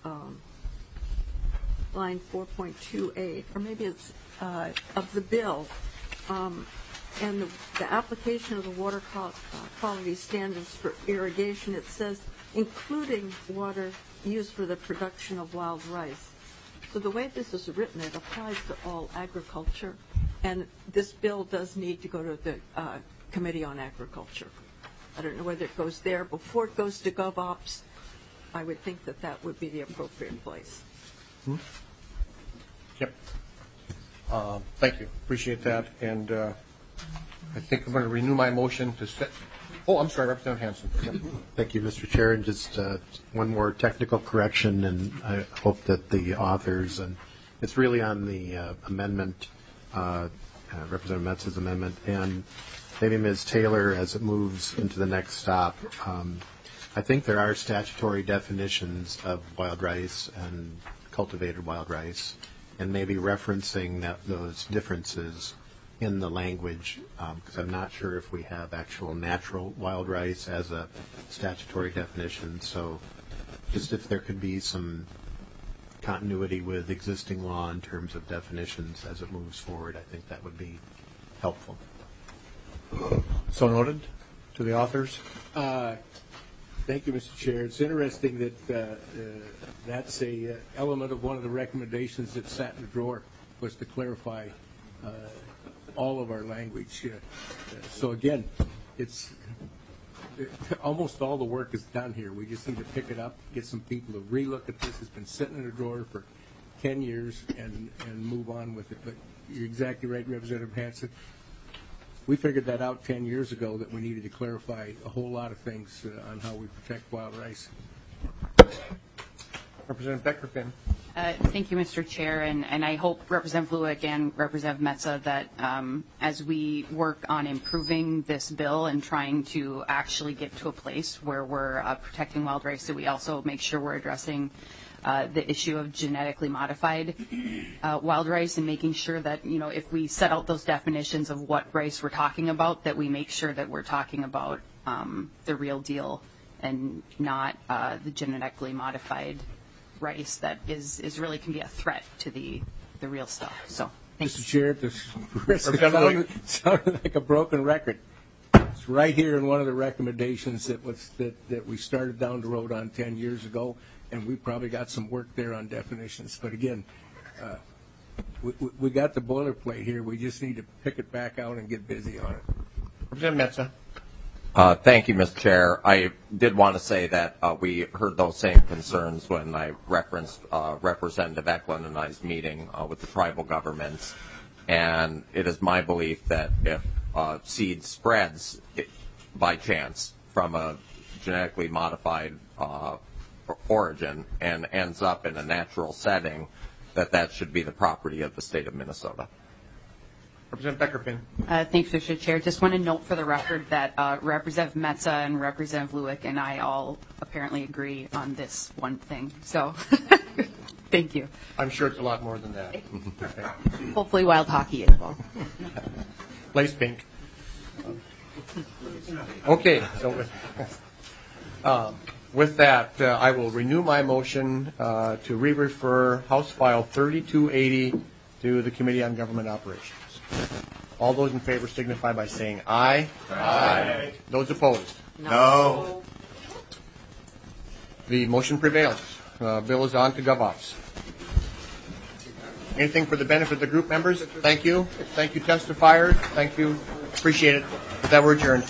S19: line 4.28, or maybe it's of the bill, and the application of the water quality standards for irrigation. It says including water used for the production of wild rice. So the way this is written, it applies to all agriculture, and this bill does need to go to the Committee on Agriculture. I don't know whether it goes there before it goes to GovOps. I would think that would be the appropriate place.
S1: Yep. Thank you. Appreciate that. And I think I'm going to renew my motion to set. Oh, I'm sorry, Representative Hansen. Yep.
S4: Thank you, Mr. Chair. And just one more technical correction, and I hope that the authors, and it's really on the amendment, Representative Metz's amendment, and maybe Ms. Taylor as it moves into the next stop. I think there are statutory definitions of wild rice and cultivated wild rice, and maybe referencing those differences in the language, because I'm not sure if we have actual natural wild rice as a statutory definition. So just if there could be some continuity with existing law in terms of definitions as it moves forward, I think that would be helpful.
S1: So noted. To the authors.
S7: Thank you, Mr. Chair. It's interesting that that's a element of one of the recommendations that sat in the drawer, was to clarify all of our language. So again, almost all the work is done here. We just need to pick it up, get some people to relook at this. It's been sitting in a drawer for 10 years and move on with it. But you're exactly right, Representative Hansen. We figured that out 10 years ago, that we needed to clarify a whole lot of things on how we protect wild rice.
S1: Representative Becker-Finn.
S5: Thank you, Mr. Chair, and I hope Representative Fluick and Representative Metza that as we work on improving this bill and trying to actually get to a place where we're protecting wild rice, that we also make sure we're addressing the issue of genetically modified wild rice, and making sure that, you know, if we set out those definitions of what rice we're talking about, that we make sure that we're talking about the real deal and not the genetically modified rice that is really can be a threat to the real stuff. So, thanks.
S7: Mr. Chair, this sounded like a broken record. It's right here in one of the recommendations that we started down the road on 10 years ago, and we probably got some work there on definitions. But again, we got the boilerplate here. We just need to pick it back out and get busy on it.
S1: Representative Metsa.
S3: Thank you, Mr. Chair. I did want to say that we heard those same concerns when I referenced Representative Eklund and I's meeting with the tribal governments. And it is my belief that if seed spreads by chance from a genetically modified origin and ends up in a natural setting, that should be the property of the state of Minnesota.
S1: Representative Beckerfin.
S5: Thanks, Mr. Chair. Just want to note for the record that Representative Metsa and Representative Lueck and I all apparently agree on this one thing. So, thank you.
S1: I'm sure it's a lot more than that.
S5: Hopefully wild hockey as well.
S1: Lace pink. Okay, so with that, I will renew my motion to re-refer House File 3280 to the Committee on Government Operations. All those in favor signify by saying aye. Aye. Those opposed?
S21: No.
S1: The motion prevails. Bill is on to GovOps. Anything for the benefit of the group members? Thank you. Thank you, testifiers. Thank you. Appreciate it. With that, we're adjourned.